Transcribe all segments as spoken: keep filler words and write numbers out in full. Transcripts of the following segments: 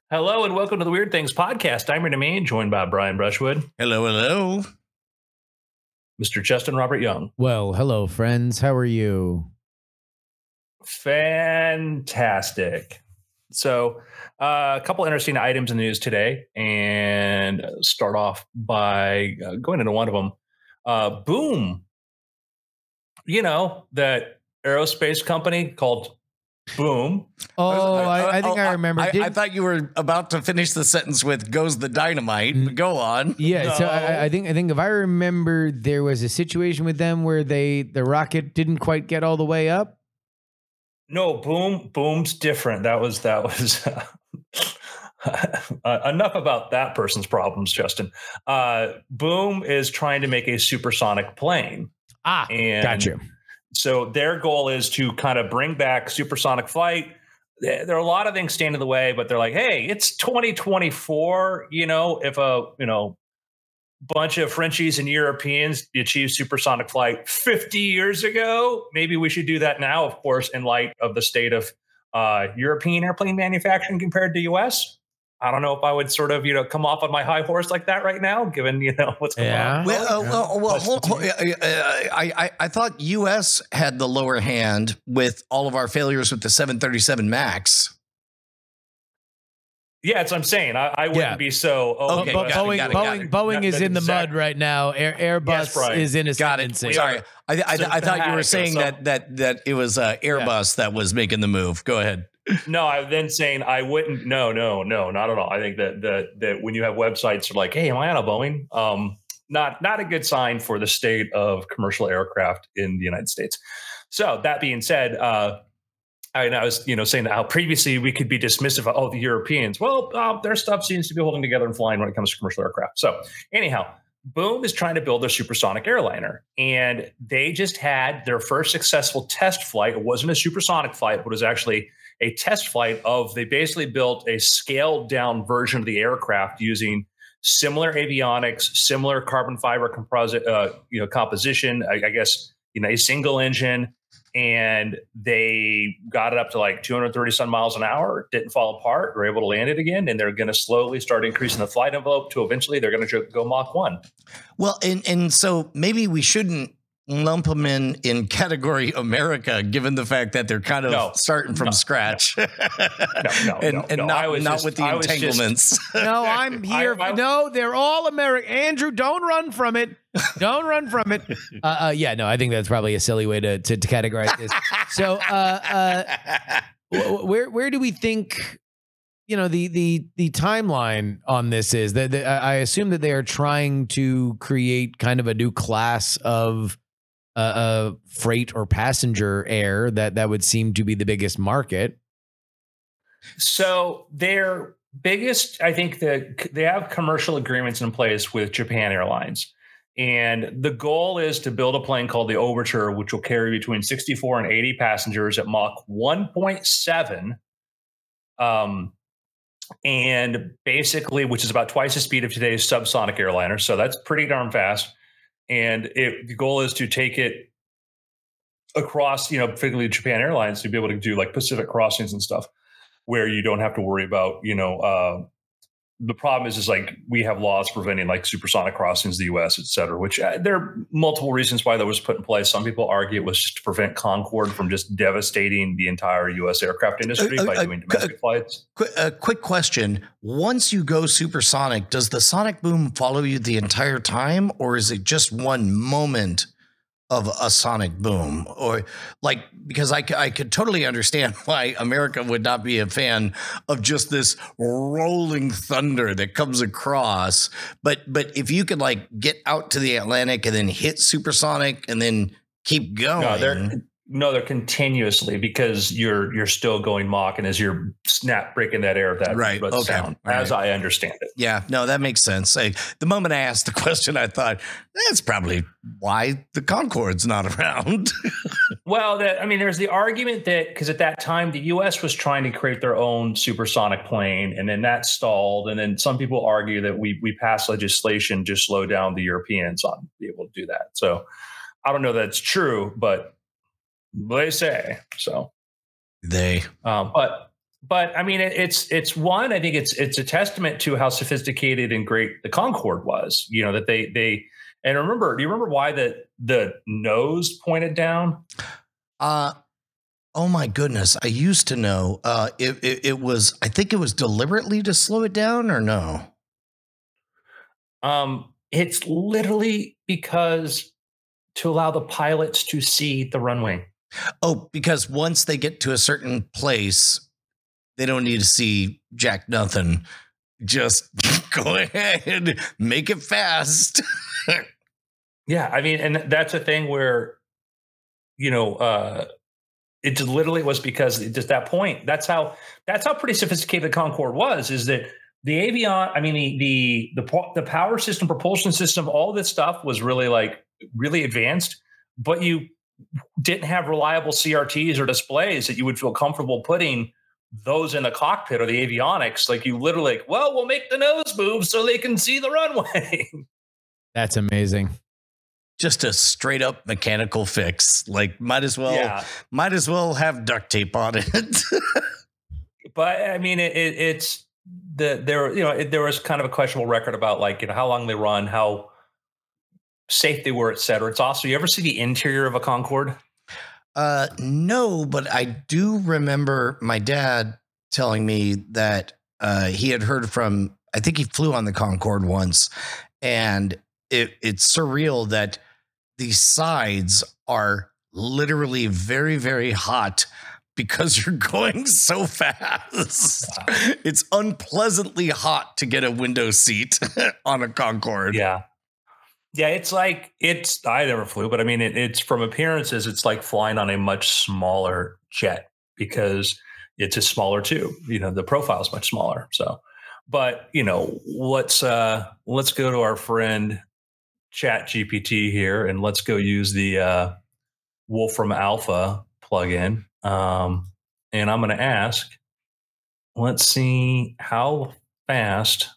Hello and welcome to the Weird Things podcast. I'm Randy Main, joined by Brian Brushwood, Hello, hello. Mister Justin Robert Young. Well, hello, friends. How are you? Fantastic. So, uh, a couple interesting items in the news today, and start off by uh, going into one of them. Uh, Boom, you know, that aerospace company called Boom. Oh, I, I think oh, I remember. I, Did- I thought you were about to finish the sentence with "goes the dynamite." Mm. Go on. yeah, so No. I, I think I think if I remember, there was a situation with them where they the rocket didn't quite get all the way up. No, Boom, Boom's different. That was that was. Uh, enough about that person's problems, Justin. Uh, Boom is trying to make a supersonic plane. Ah, And gotcha. so their goal is to kind of bring back supersonic flight. There there are a lot of things standing in the way, but they're like, hey, it's twenty twenty-four. You know, if a you know bunch of Frenchies and Europeans achieved supersonic flight fifty years ago, maybe we should do that now. Of course, in light of the state of uh, European airplane manufacturing compared to U S. I don't know if I would sort of, you know, come off on my high horse like that right now, given, you know, what's going Yeah. on. Well, uh, well, well But- hold, hold, uh, uh, I, I, I thought U S had the lower hand with all of our failures with the seven thirty-seven MAX. Yeah, that's what I'm saying. I, I wouldn't Yeah. be so. Oh, Okay, Bo- got it, Boeing, got it, Boeing, got it. Boeing is That- in the exact- mud right now. Air, Airbus Yes, Brian. is in Got it. ascendancy. Sorry, I, I, I, I thought you were saying So- that that that it was uh, Airbus that was making the move. Go ahead. No, I'm then saying I wouldn't. No, no, no, not at all. I think that that that when you have websites that are like, "Hey, am I on a Boeing?" Um, not not a good sign for the state of commercial aircraft in the United States. So that being said, uh, I, I was you know saying how previously we could be dismissive of all the Europeans. Well, uh, their stuff seems to be holding together and flying when it comes to commercial aircraft. So anyhow. Boom is trying to build their supersonic airliner, and they just had their first successful test flight. It wasn't a supersonic flight, but it was actually a test flight of, they basically built a scaled down version of the aircraft using similar avionics, similar carbon fiber composite, uh, you know, composition, I, I guess, you know, a single engine. And they got it up to like two hundred thirty some miles an hour, didn't fall apart, were able to land it again. And they're going to slowly start increasing the flight envelope to eventually they're going to go Mach one. Well, and and so maybe we shouldn't lump them in in category America, given the fact that they're kind of No. starting from No. scratch, No, no, and no, and no. not I was not just- with the I was just- entanglements. No, I'm here. I- I- no, they're all American. Andrew, don't run from it. Don't run from it. Uh, uh, yeah, no, I think that's probably a silly way to to, to categorize this. So, uh, uh, wh- where where do we think, you know, the the the timeline on this is? That that- I assume that they are trying to create kind of a new class of uh, uh, freight or passenger air that that would seem to be the biggest market. So their biggest, I think that they have commercial agreements in place with Japan Airlines. And the goal is to build a plane called the Overture, which will carry between sixty-four and eighty passengers at Mach one point seven. Um, and basically, which is about twice the speed of today's subsonic airliner. So that's pretty darn fast. And it, the goal is to take it across, you know, particularly Japan Airlines, to be able to do like Pacific crossings and stuff, where you don't have to worry about, you know, uh, the problem is, is like we have laws preventing like supersonic crossings in the U S, et cetera, which uh, there are multiple reasons why that was put in place. Some people argue it was just to prevent Concorde from just devastating the entire U S aircraft industry Uh, uh, by uh, doing domestic flights. Qu- A quick question: once you go supersonic, does the sonic boom follow you the entire time, or is it just one moment of a sonic boom? Or like, because I, c- I could totally understand why America would not be a fan of just this rolling thunder that comes across. But but if you could like get out to the Atlantic and then hit supersonic and then keep going. No, they're no, they're continuously, because you're you're still going Mach, and as you're snap breaking that air, that Right, that okay, sound, all as right. I understand it. Yeah, no, that makes sense. I, the moment I asked the question, I thought that's probably why the Concorde's not around. Well, that, I mean, there's the argument that because at that time the U S was trying to create their own supersonic plane, and then that stalled. And then some people argue that we we passed legislation to slow down the Europeans on being able to do that. So I don't know that it's true, but they say so. They Um, but but I mean, it, it's it's one. I think it's it's a testament to how sophisticated and great the Concorde was. You know that they they and remember. Do you remember why the the nose pointed down? Uh oh my goodness! I used to know. Uh, it, it it was. I think it was deliberately to slow it down, or no? Um, it's literally because to allow the pilots to see the runway. Oh, because once they get to a certain place, they don't need to see Jack nothing. Just go ahead, make it fast. Yeah, I mean, and that's a thing where, you know, uh, it just literally was because it just that point. That's how that's how pretty sophisticated the Concorde was. Is that the avion? I mean, the the the the power system, propulsion system, all this stuff was really like really advanced, but you didn't have reliable C R Ts or displays that you would feel comfortable putting those in the cockpit or the avionics. Like you literally, like, well, we'll make the nose move so they can see the runway. That's amazing. Just a straight up mechanical fix. Like might as well, Yeah. might as well have duct tape on it. But I mean, it, it, it's the there. You know, it, there was kind of a questionable record about like you know how long they run, how safe they were, et cetera. It's also, you ever see the interior of a Concorde? Uh, no, but I do remember my dad telling me that uh, he had heard from, I think he flew on the Concorde once, and it, it's surreal that the sides are literally very, very hot because you're going so fast. Wow. It's unpleasantly hot to get a window seat on a Concorde. Yeah. Yeah, it's like, it's, I never flew, but I mean, it, it's from appearances, it's like flying on a much smaller jet because it's a smaller tube. You know, the profile is much smaller. So, but, you know, let's, uh, let's go to our friend Chat G P T here and let's go use the uh, Wolfram Alpha plugin. Um, and I'm going to ask, let's see how fast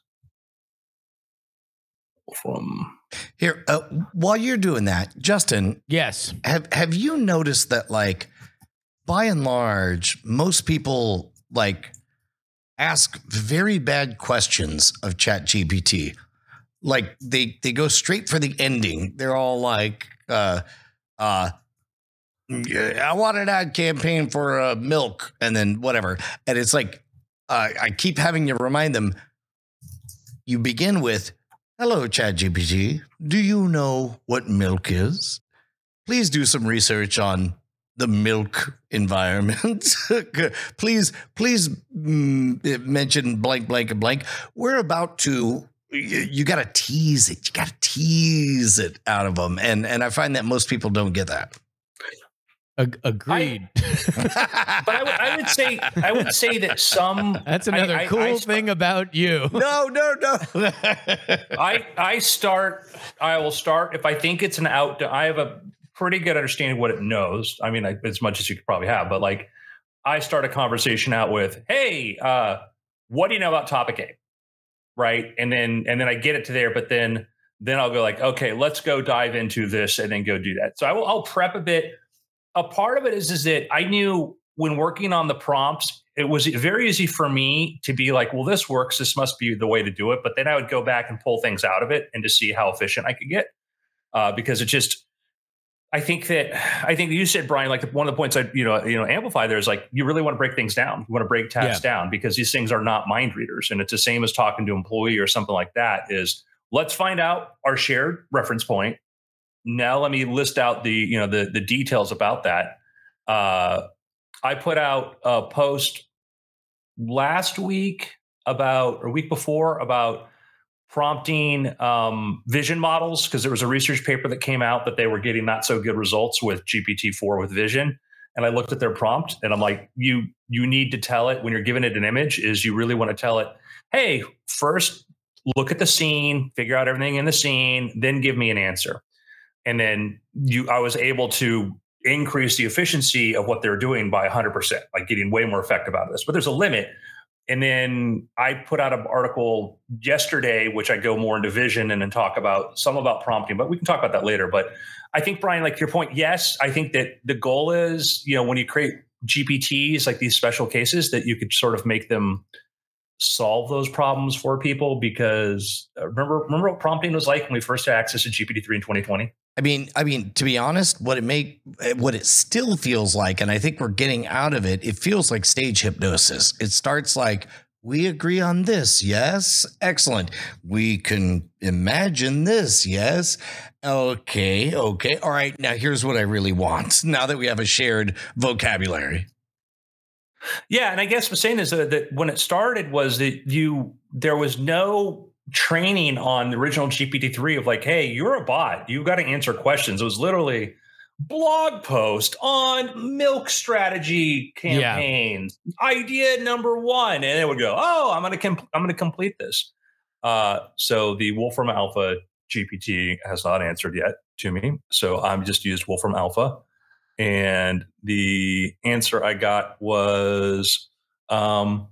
from here. Uh, while you're doing that, Justin. Yes. Have, have you noticed that, like, by and large, most people like ask very bad questions of Chat G P T? Like they, they go straight for the ending. They're all like, uh, uh, I want an ad campaign for uh, milk and then whatever. And it's like, uh, I keep having to remind them, you begin with, hello, Chat G P T. Do you know what milk is? Please do some research on the milk environment. please, please mm, mention blank, blank, and blank. We're about to, you, you got to tease it. You got to tease it out of them. And, and I find that most people don't get that. Agreed. I, but I would, I would say I would say that some. That's another I, cool I, I thing about you. No, no, no. I I start. I will start if I think it's an out. I have a pretty good understanding of what it knows. I mean, I, as much as you could probably have. But like, I start a conversation out with, "Hey, uh, what do you know about topic A?" Right, and then and then I get it to there, but then then I'll go like, "Okay, let's go dive into this," and then go do that. So I will. I'll prep a bit. A part of it is, is that I knew when working on the prompts, it was very easy for me to be like, well, this works. This must be the way to do it. But then I would go back and pull things out of it and to see how efficient I could get. Uh, because it just, I think that, I think you said, Brian, like one of the points I, you know, you know, amplify there is like, you really want to break things down. You want to break tasks yeah. down because these things are not mind readers. And it's the same as talking to an employee or something like that is let's find out our shared reference point. Now let me list out the, you know, the, the details about that. Uh, I put out a post last week about, or week before about prompting um, vision models because there was a research paper that came out that they were getting not so good results with G P T four with vision. And I looked at their prompt and I'm like, you, you need to tell it when you're giving it an image is you really want to tell it, hey, first look at the scene, figure out everything in the scene, then give me an answer. And then you, I was able to increase the efficiency of what they're doing by one hundred percent, like getting way more effective out of this. But there's a limit. And then I put out an article yesterday, which I go more into vision and then talk about some about prompting, but we can talk about that later. But I think, Brian, like your point, yes, I think that the goal is, you know, when you create G P Ts, like these special cases, that you could sort of make them solve those problems for people. Because uh, remember, remember what prompting was like when we first had access to G P T three in twenty twenty? I mean, I mean, to be honest, what it make what it still feels like, and I think we're getting out of it, it feels like stage hypnosis. It starts like, we agree on this, yes, excellent. We can imagine this, yes. Okay, okay. All right, now here's what I really want. Now that we have a shared vocabulary. Yeah, and I guess what's saying is that, that when it started was that you there was no training on the original G P T three of like, hey, you're a bot, you got to answer questions. It was literally blog post on milk strategy campaigns, yeah. Idea number one, and it would go, oh, I'm gonna comp- I'm gonna complete this. Uh, so the Wolfram Alpha G P T has not answered yet to me, so I'm just used Wolfram Alpha, and the answer I got was um.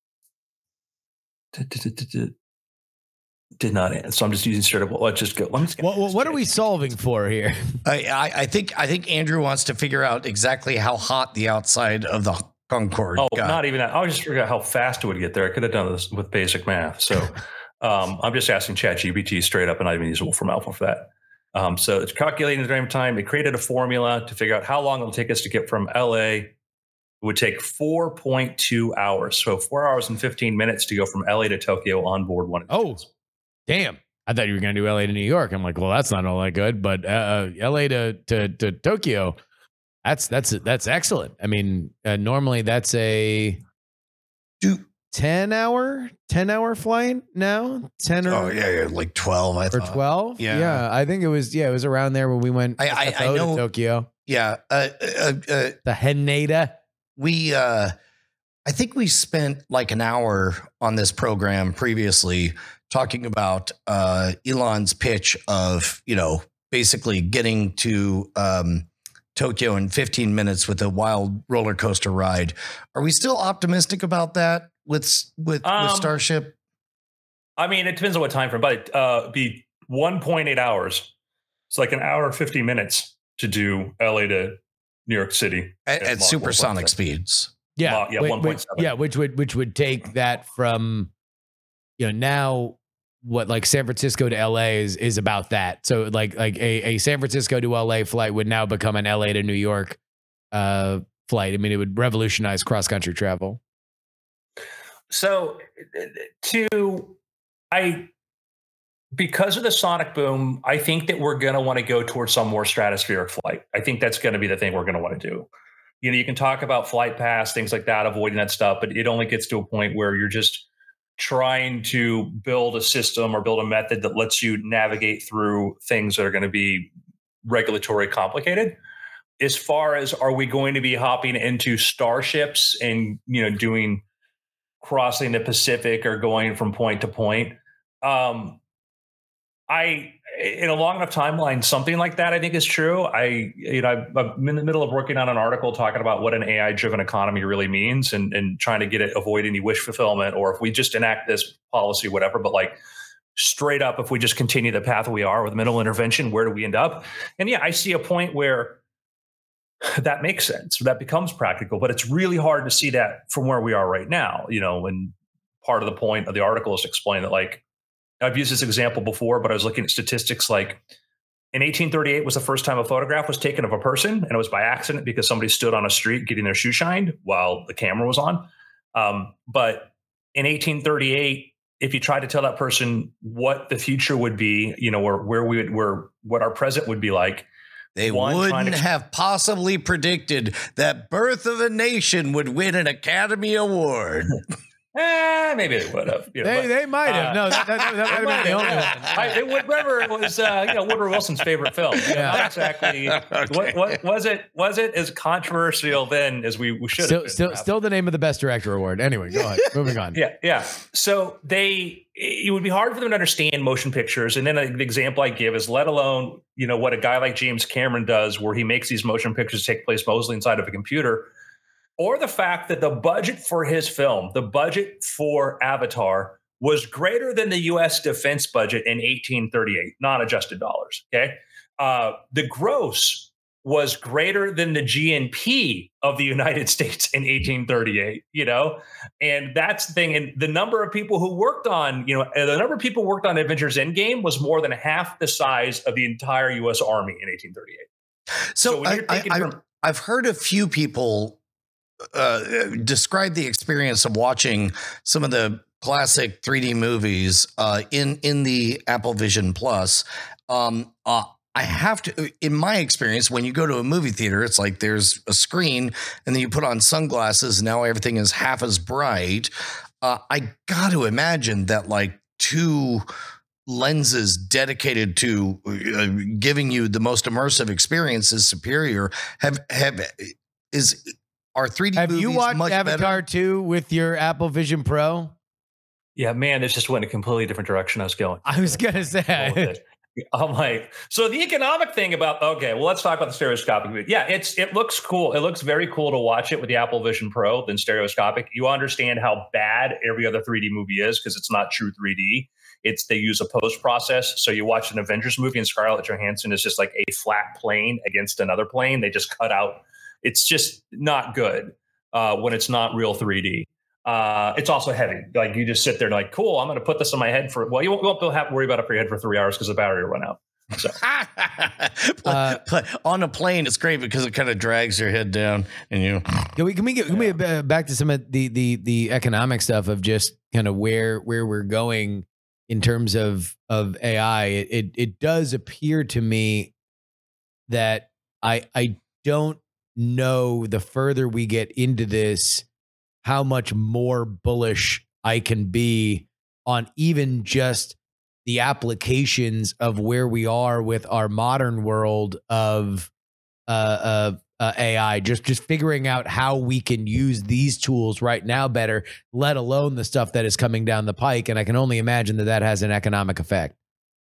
Did not answer. So I'm just using straight up. Let's just go. Let's what what, what are we solving for here? I, I, I think I think Andrew wants to figure out exactly how hot the outside of the Concorde Oh, got. Not even that. I was just figuring out how fast it would get there. I could have done this with basic math. So um, I'm just asking ChatGPT straight up, and not even use Wolfram Alpha for that. Um, so it's calculating the time time. It created a formula to figure out how long it'll take us to get from L A. It would take four point two hours. So four hours and fifteen minutes to go from L A to Tokyo on board one of these. Oh. Damn. I thought you were going to do L A to New York. I'm like, well, that's not all that good, but uh, L A to, to, to Tokyo, that's, that's, that's excellent. I mean, uh, normally that's a ten hour, ten hour flight now. ten or, oh yeah, yeah, like twelve, I or thought. twelve. Yeah. Yeah. I think it was, yeah, it was around there when we went I, I, I know, to Tokyo. Yeah. Uh, uh, uh, the Haneda. We, uh, I think we spent like an hour on this program previously talking about uh, Elon's pitch of, you know, basically getting to um, Tokyo in fifteen minutes with a wild roller coaster ride. Are we still optimistic about that with with, um, with Starship? I mean, it depends on what time frame, but uh, it'd be one point eight hours. It's like an hour and fifty minutes to do L A to New York City at, at supersonic speeds. Yeah, uh, yeah, which, one point seven. Yeah, which would which would take that from, you know, now what like San Francisco to L A is is about that. So like like a, a San Francisco to L A flight would now become an L A to New York uh, flight. I mean, it would revolutionize cross country travel. So to I because of the sonic boom, I think that we're going to want to go towards some more stratospheric flight. I think that's going to be the thing we're going to want to do. You know, you can talk about flight paths, things like that, avoiding that stuff, but it only gets to a point where you're just trying to build a system or build a method that lets you navigate through things that are going to be regulatory complicated. As far as, are we going to be hopping into starships and, you know, doing crossing the Pacific or going from point to point? Um, I, in a long enough timeline, something like that I think is true. I, you know, I'm in the middle of working on an article talking about what an A I-driven economy really means, and, and trying to get it, avoid any wish fulfillment, or if we just enact this policy, whatever. But like straight up, if we just continue the path we are with minimal intervention, where do we end up? And yeah, I see a point where that makes sense, that becomes practical, but it's really hard to see that from where we are right now. You know, and part of the point of the article is to explain that, like, I've used this example before, but I was looking at statistics like in eighteen thirty-eight was the first time a photograph was taken of a person, and it was by accident because somebody stood on a street getting their shoe shined while the camera was on. Um, but in eighteen thirty-eight, if you tried to tell that person what the future would be, you know, or where we would, where what our present would be like, they one, wouldn't to- have possibly predicted that Birth of a Nation would win an Academy Award. Eh, maybe they would have. You know, they but, they might have. uh, no, that, that, that, that might have been the only one. I, it, Woodrow it was, uh, you know, Woodrow Wilson's favorite film. You know, Yeah. Not exactly. Okay. What, what was it? Was it as controversial then as we, we should Still, have been? still, perhaps? still the name of the best director award. Anyway, go on. Moving on. Yeah, yeah. So they, it would be hard for them to understand motion pictures. And then an example I give is, let alone, you know, what a guy like James Cameron does, where he makes these motion pictures take place mostly inside of a computer, or the fact that the budget for his film, the budget for Avatar, was greater than the U S defense budget in eighteen thirty-eight, non-adjusted dollars. Okay, uh, the gross was greater than the G N P of the United States in eighteen thirty-eight, you know? And that's the thing. And the number of people who worked on, you know, the number of people who worked on Avengers Endgame was more than half the size of the entire U S Army in eighteen thirty-eight. So, So when I, you're I, thinking I, from- I've heard a few people uh, describe the experience of watching some of the classic three D movies uh, in in the Apple Vision Plus. Um, uh, I have to, in my experience, when you go to a movie theater, it's like there's a screen and then you put on sunglasses. And now everything is half as bright. Uh, I got to imagine that like two lenses dedicated to uh, giving you the most immersive experience is superior. Have have is are three D Have movies you watched much Avatar better? two with your Apple Vision Pro? Yeah, man, this just went a completely different direction I was going. I was gonna say. I'm like, so the economic thing about, okay, well, let's talk about the stereoscopic view. Yeah, it's it looks cool. It looks very cool to watch it with the Apple Vision Pro than stereoscopic. You understand how bad every other three D movie is because it's not true three D. It's they use a post process. So you watch an Avengers movie and Scarlett Johansson is just like a flat plane against another plane. They just cut out. It's just not good uh, when it's not real three D. Uh, it's also heavy. Like you just sit there and like, cool, I'm going to put this on my head for, well, you won't, you won't have to worry about it for your head for three hours because the battery will run out. So. uh, on a plane, it's great because it kind of drags your head down and you. Can we can we get can we get back to some of the the the economic stuff of just kind of where where we're going in terms of of A I? It it, it does appear to me that I I don't know the further we get into this how much more bullish I can be on even just the applications of where we are with our modern world of uh, uh, uh, A I, just just figuring out how we can use these tools right now better, let alone the stuff that is coming down the pike. And I can only imagine that that has an economic effect.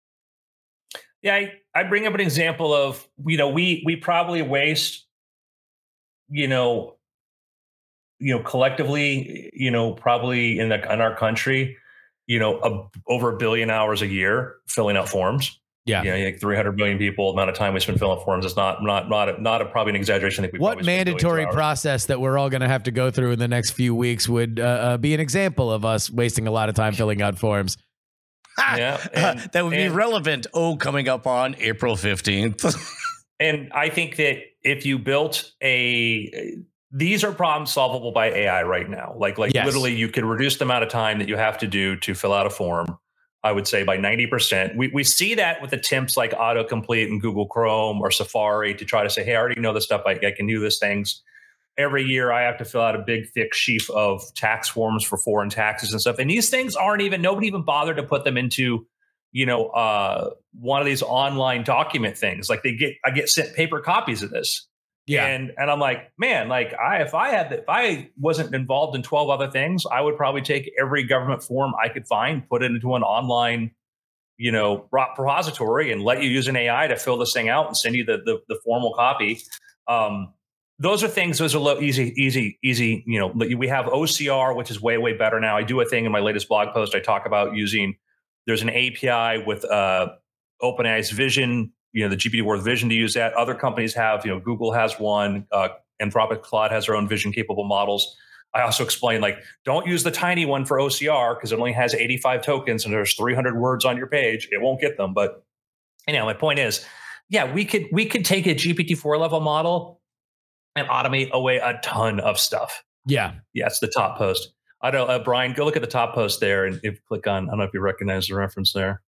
Yeah, I, I bring up an example of, you know, we we probably waste, you know, you know, collectively, you know, probably in the in our country, you know, a, over a billion hours a year filling out forms. Yeah, you know, like three hundred million people. The amount of time we spend filling out forms is not not not a, not a, probably an exaggeration. I think we what mandatory process that we're all going to have to go through in the next few weeks would uh, uh, be an example of us wasting a lot of time filling out forms. Yeah, and, uh, that would and, be relevant. Oh, coming up on April fifteenth. And I think that if you built a these are problems solvable by A I right now. Like, like yes. literally, you could reduce the amount of time that you have to do to fill out a form. I would say by ninety percent. We we see that with attempts like autocomplete in Google Chrome or Safari to try to say, hey, I already know this stuff. I, I can do these things. Every year, I have to fill out a big, thick sheaf of tax forms for foreign taxes and stuff. And these things aren't even, nobody even bothered to put them into, you know, uh, one of these online document things. Like they get, I get sent paper copies of this. Yeah. And and I'm like, man, like I if I had if I wasn't involved in twelve other things, I would probably take every government form I could find, put it into an online, you know, repository and let you use an A I to fill this thing out and send you the the, the formal copy. Um, those are things, those are low, easy, easy, easy. You know, we have O C R, which is way, way better now. I do a thing in my latest blog post. I talk about using, there's an A P I with uh, OpenAI's Vision, you know, the G P T worth Vision to use that. Other companies have, you know, Google has one, uh, Anthropic Claude has their own vision capable models. I also explain, like, don't use the tiny one for O C R because it only has eighty-five tokens and there's three hundred words on your page. It won't get them. But anyhow, my point is, yeah, we could we could take a G P T four level model and automate away a ton of stuff. Yeah. Yeah, it's the top post. I don't, uh, Brian, go look at the top post there and if you click on, I don't know if you recognize the reference there.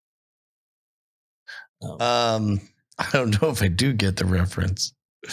Um, um I don't know if I do get the reference.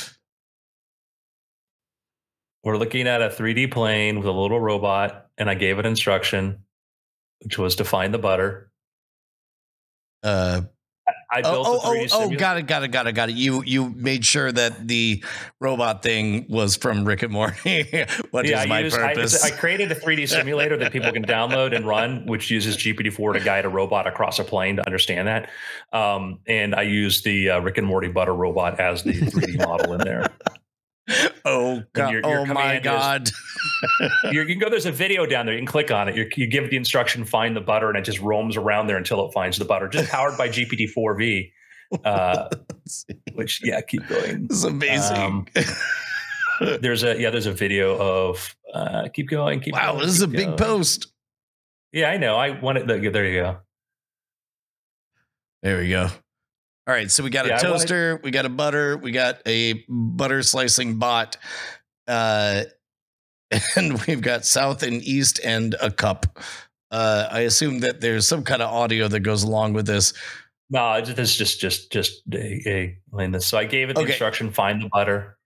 We're looking at a three D plane with a little robot, and I gave it instruction, which was to find the butter. Uh, I built oh, a three D oh, oh, oh, got it, got it, got it, got it. You you made sure that the robot thing was from Rick and Morty. What yeah, is my I used, purpose? I, I created a three D simulator that people can download and run, which uses G P T four to guide a robot across a plane to understand that. Um, and I used the uh, Rick and Morty butter robot as the three D model in there. Oh God! Your, your oh my God! Is, you can go. There's a video down there. You can click on it. You're, you give the instruction, find the butter, and it just roams around there until it finds the butter. Just powered by G P T four V. Uh, which yeah, keep going. This is amazing. Um, there's a yeah, there's a video of uh, keep going. Keep wow, going, this is a going. big post. Yeah, I know. I wanted. The, there you go. There we go. All right, so we got yeah, a toaster, wanted- we got a butter, we got a butter slicing bot, uh, and we've got south and east and a cup. Uh, I assume that there's some kind of audio that goes along with this. No, this is just just just a, a So I gave it the okay. instruction: find the butter.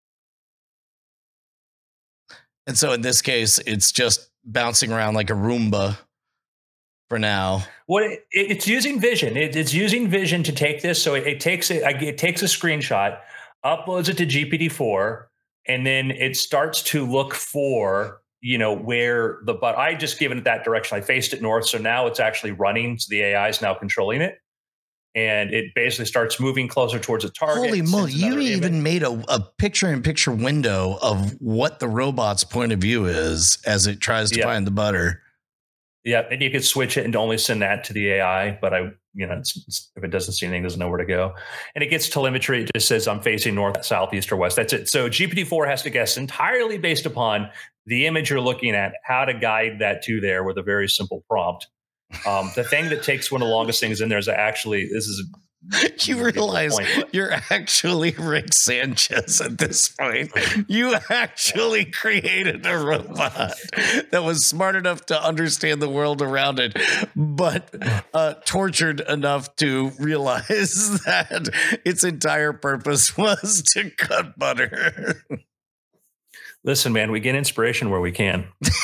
And so in this case, it's just bouncing around like a Roomba for now. Well, it, it's using Vision. It, it's using Vision to take this. So it, it takes it, it takes a screenshot, uploads it to G P T four, and then it starts to look for, you know, where the but I just given it that direction. I faced it north, so now it's actually running. So the A I is now controlling it, and it basically starts moving closer towards a target. Holy moly! You even image. made a, a picture-in-picture window of what the robot's point of view is as it tries to yeah. find the butter. Yeah, and you could switch it and only send that to the A I, but I, you know, it's, it's, if it doesn't see anything, it doesn't know where to go. And it gets telemetry. It just says I'm facing north, south, east, or west. That's it. So G P T four has to guess entirely based upon the image you're looking at, how to guide that to there with a very simple prompt. Um, the thing that takes one of the longest things in there is actually, this is you realize point, you're actually Rick Sanchez at this point. You actually created a robot that was smart enough to understand the world around it, but uh, tortured enough to realize that its entire purpose was to cut butter. Listen, man, we get inspiration where we can.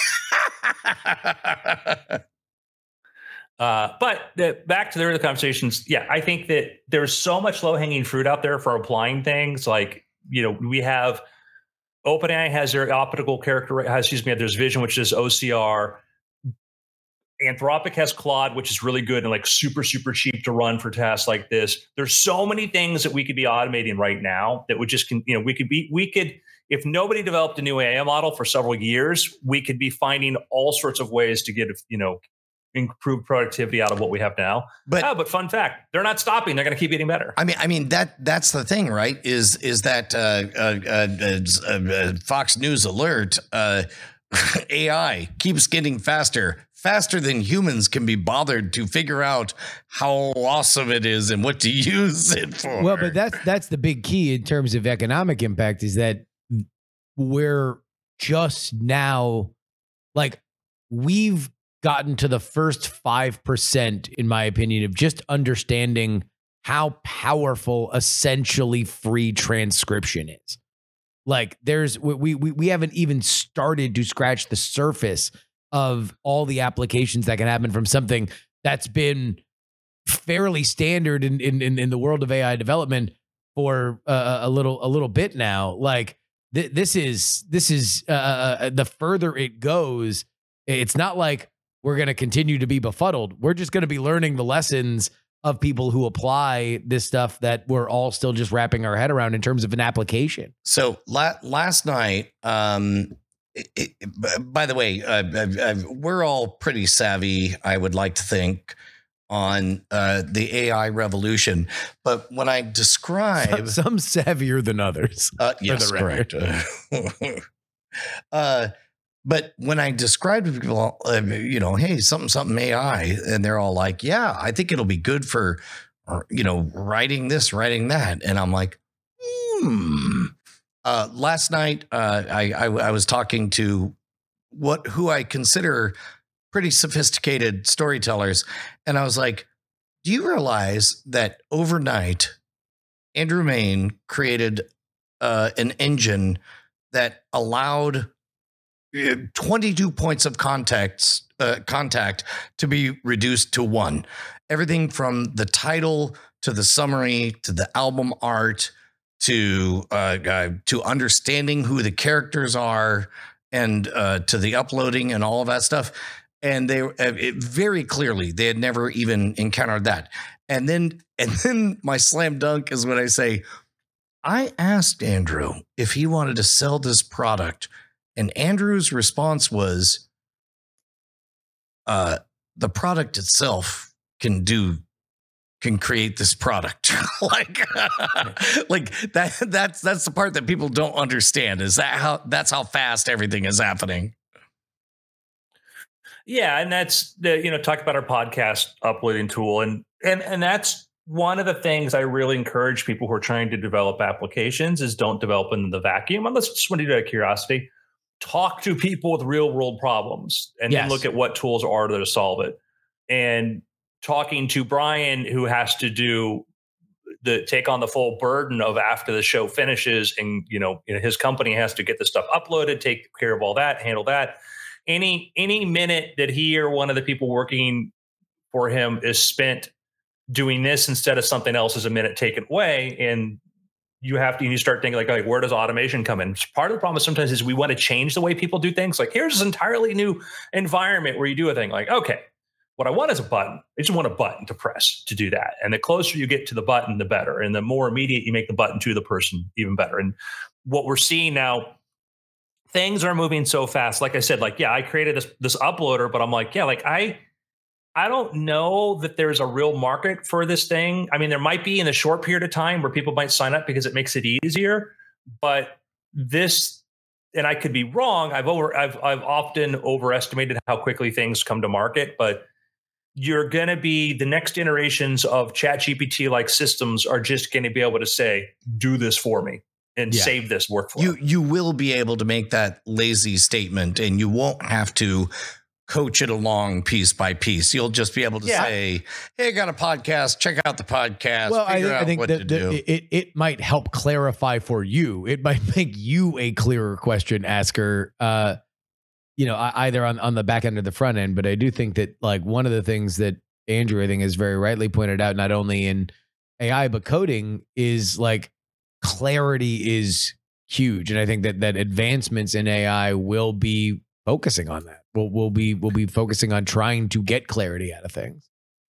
Uh, but the, back to the earlier conversations, yeah, I think that there's so much low-hanging fruit out there for applying things. Like, you know, we have OpenAI has their optical character, has, excuse me, there's Vision, which is O C R. Anthropic has Claude, which is really good and like super, super cheap to run for tasks like this. There's so many things that we could be automating right now that would just, you know, we could be, we could, if nobody developed a new A I model for several years, we could be finding all sorts of ways to get, you know, improve productivity out of what we have now. But, oh, but fun fact, they're not stopping. They're going to keep getting better. I mean, I mean that that's the thing, right? Is is that uh, uh, uh, uh, Fox News alert? Uh, A I keeps getting faster, faster than humans can be bothered to figure out how awesome it is and what to use it for. Well, but that's that's the big key in terms of economic impact is that we're just now, like, we've gotten to the first five percent, in my opinion, of just understanding how powerful essentially free transcription is. Like, there's, we, we, we haven't even started to scratch the surface of all the applications that can happen from something that's been fairly standard in, in, in the world of A I development for uh, a little, a little bit now. Like, th- this is, this is uh, the further it goes, it's not like we're going to continue to be befuddled. We're just going to be learning the lessons of people who apply this stuff that we're all still just wrapping our head around in terms of an application. So la- last night, um, it, it, by the way, uh, I've, I've, we're all pretty savvy, I would like to think, on uh, the A I revolution. But when I describe... Some, some savvier than others. Uh, yes, correct. uh But when I describe to people, uh, you know, hey, something, something A I, and they're all like, yeah, I think it'll be good for, or, you know, writing this, writing that. And I'm like, hmm. Uh, last night, uh, I, I, I was talking to what who I consider pretty sophisticated storytellers. And I was like, do you realize that overnight, Andrew Mayne created uh, an engine that allowed twenty-two points of contact, uh, contact to be reduced to one. Everything from the title to the summary to the album art to uh, uh, to understanding who the characters are and uh, to the uploading and all of that stuff. And they uh, it, very clearly they had never even encountered that. And then and then my slam dunk is when I say, I asked Andrew if he wanted to sell this product. And Andrew's response was, uh, the product itself can do can create this product. like, like that, that's, that's the part that people don't understand. Is that how, that's how fast everything is happening. Yeah. And that's the, you know, talk about our podcast uploading tool. And, and, and that's one of the things I really encourage people who are trying to develop applications is don't develop in the vacuum unless it's somebody out of curiosity. Talk to people with real world problems and Yes. then look at what tools are there to solve it. And talking to Brian, who has to do the take on the full burden of after the show finishes and, you know, his company has to get the stuff uploaded, take care of all that, handle that. Any, any minute that he or one of the people working for him is spent doing this instead of something else is a minute taken away. And you have to, you start thinking like, like, where does automation come in? Part of the problem sometimes is we want to change the way people do things. Like, here's this entirely new environment where you do a thing like, okay, what I want is a button. I just want a button to press to do that. And the closer you get to the button, the better. And the more immediate you make the button to the person, even better. And what we're seeing now, things are moving so fast. Like I said, like, yeah, I created this, this uploader, but I'm like, yeah, like I, I don't know that there's a real market for this thing. I mean, there might be in a short period of time where people might sign up because it makes it easier, but this, and I could be wrong. I've over, I've, I've often overestimated how quickly things come to market, but you're going to be the next generations of ChatGPT like systems are just going to be able to say, do this for me and Yeah. save this workflow. You, you will be able to make that lazy statement and you won't have to coach it along piece by piece. You'll just be able to Yeah. say, hey, I got a podcast. Check out the podcast. Well, I, figure thi- I out think what that to that do. it, it it might help clarify for you. It might make you a clearer question asker. Uh, you know, I- either on on the back end or the front end. But I do think that like one of the things that Andrew, I think, has very rightly pointed out, not only in A I but coding, is like clarity is huge, and I think that that advancements in A I will be focusing on that. We'll we'll be we'll be focusing on trying to get clarity out of things.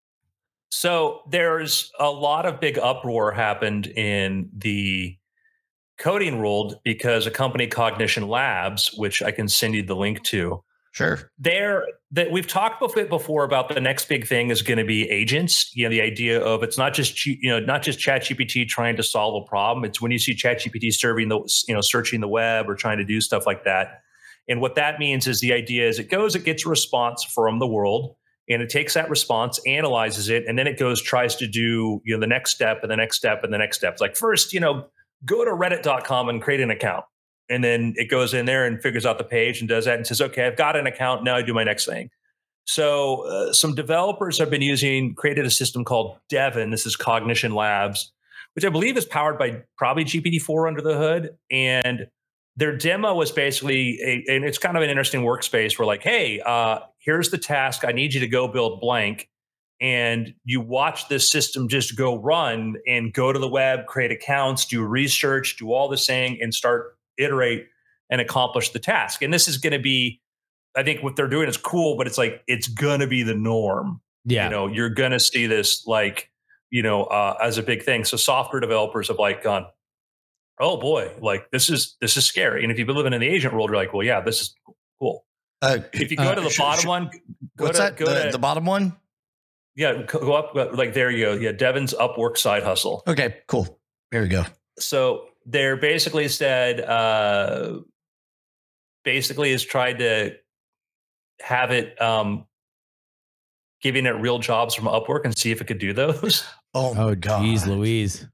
So there's a lot of big uproar happened in the coding world because a company, Cognition Labs, which I can send you the link to, Sure. there that we've talked a bit before about the next big thing is going to be agents. You know, the idea of it's not just G- you know not just ChatGPT trying to solve a problem. It's when you see ChatGPT serving the you know searching the web or trying to do stuff like that. And what that means is the idea is it goes, it gets a response from the world, and it takes that response, analyzes it, and then it goes tries to do you know the next step and the next step and the next step. It's like first, you know, go to reddit dot com and create an account. And then it goes in there and figures out the page and does that and says, okay, I've got an account. Now I do my next thing. So uh, some developers have been using, created a system called Devin. This is Cognition Labs, which I believe is powered by probably G P T four under the hood. And their demo was basically, a, and it's kind of an interesting workspace where like, hey, uh, here's the task. I need you to go build blank. And you watch this system just go run and go to the web, create accounts, do research, do all this thing and start iterate and accomplish the task. And this is going to be, I think what they're doing is cool, but it's like, it's going to be the norm. Yeah. You know, you're going to see this like, you know, uh, as a big thing. So software developers have like gone, oh boy, like this is, this is scary. And if you've been living in the agent world, you're like, well, yeah, this is cool. Uh, If you go uh, to the sh- bottom sh- one, go what's to, that? go The, to, the bottom one? yeah, go up, like there you go. Yeah. Devon's Upwork side hustle. Okay, cool. Here we go. So they're basically said, uh, basically has tried to have it, um, giving it real jobs from Upwork and see if it could do those. Oh, my Oh, God. geez, Louise.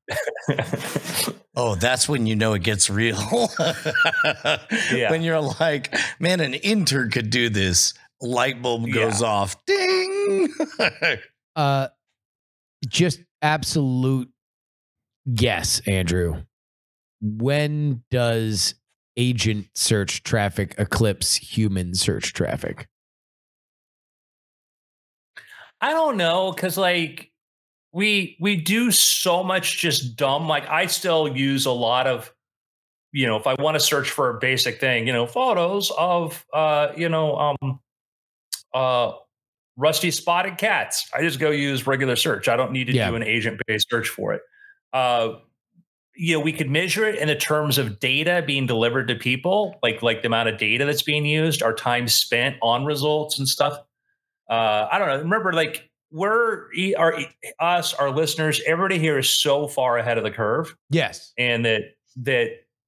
Oh, that's when you know it gets real. Yeah. When you're like, man, an intern could do this. Light bulb goes Yeah. off. Ding. Uh, just absolute guess, Andrew. When does agent search traffic eclipse human search traffic? I don't know, because like we we do so much just dumb. Like I still use a lot of, you know, if I want to search for a basic thing, you know, photos of uh, you know, um uh rusty spotted cats. I just go use regular search. I don't need to Yeah. do an agent-based search for it. Uh you know, we could measure it in the terms of data being delivered to people, like like the amount of data that's being used, our time spent on results and stuff. Uh, I don't know. Remember, like we're our us, our listeners, everybody here is so far ahead of the curve. Yes. And that that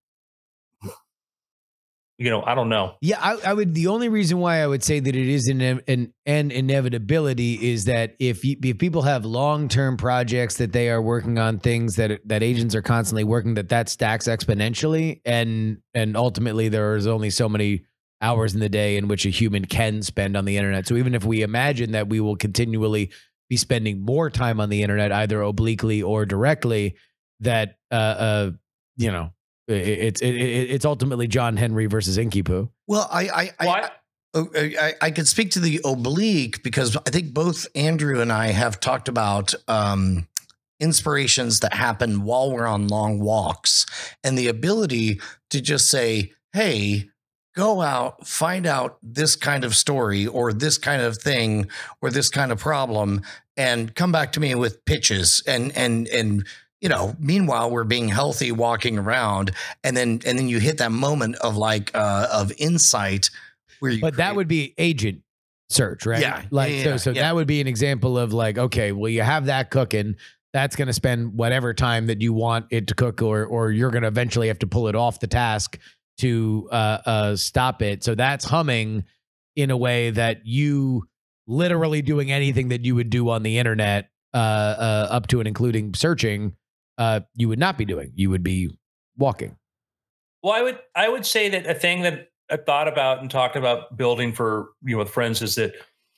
you know, I don't know. Yeah, I, I would. The only reason why I would say that it is an an, an inevitability is that if you, if people have long term projects that they are working on, things that that agents are constantly working, that that stacks exponentially, and and ultimately there is only so many hours in the day in which a human can spend on the internet. So even if we imagine that we will continually be spending more time on the internet, either obliquely or directly, that uh, uh you know. It's it, it, it's ultimately John Henry versus Inky Poo. Well, I I I, I I I could speak to the oblique because I think both Andrew and I have talked about um, inspirations that happen while we're on long walks, and the ability to just say, "Hey, go out, find out this kind of story or this kind of thing or this kind of problem, and come back to me with pitches and and and." You know, meanwhile, we're being healthy, walking around, and then and then you hit that moment of like uh, of insight where you. But create- that would be agent search, right? Yeah, Like yeah, so, yeah, so yeah. that would be an example of like, okay, well, you have that cooking. That's going to spend whatever time that you want it to cook, or or you're going to eventually have to pull it off the task to uh, uh, stop it. So that's humming in a way that you literally doing anything that you would do on the internet, uh, uh, up to and including searching. Uh, you would not be doing. You would be walking. Well, I would I would say that a thing that I thought about and talked about building for you know with friends is that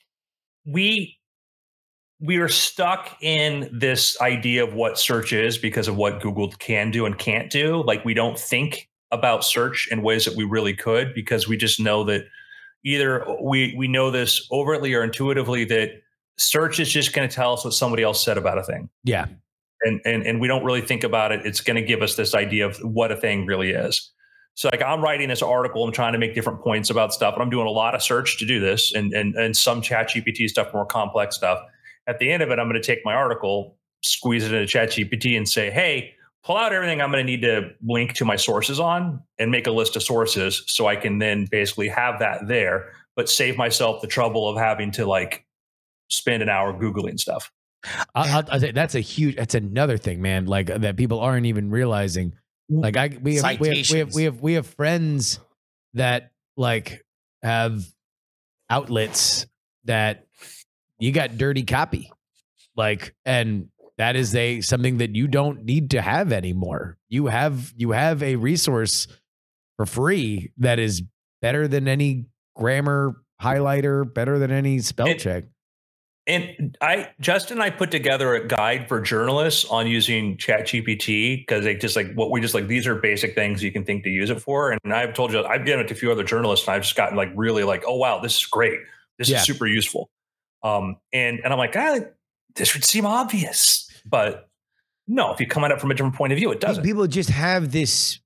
we we are stuck in this idea of what search is because of what Google can do and can't do. Like we don't think about search in ways that we really could because we just know that either we we know this overtly or intuitively that search is just going to tell us what somebody else said about a thing. Yeah. And, and and we don't really think about it. It's going to give us this idea of what a thing really is. So like I'm writing this article, I'm trying to make different points about stuff, and I'm doing a lot of search to do this and and, and some ChatGPT stuff, more complex stuff. At the end of it, I'm going to take my article, squeeze it into ChatGPT and say, hey, pull out everything I'm going to need to link to my sources on and make a list of sources so I can then basically have that there, but save myself the trouble of having to like spend an hour Googling stuff. I'll, I'll, I'll say that's a huge. That's another thing, man. Like that people aren't even realizing. Like I, we have, we have, we have, we have, we have friends that like have outlets that you got dirty copy, like, and that is a something that you don't need to have anymore. You have, you have a resource for free that is better than any grammar highlighter, better than any spell it, check. And I, Justin and I put together a guide for journalists on using ChatGPT because they just like what we just like, these are basic things you can think to use it for. And I've told you, I've given it to a few other journalists and I've just gotten like really like, oh, wow, this is great. This Yeah. is super useful. Um, and, and I'm like, ah, this would seem obvious, but no, if you come at it from a different point of view, it doesn't. People just have this,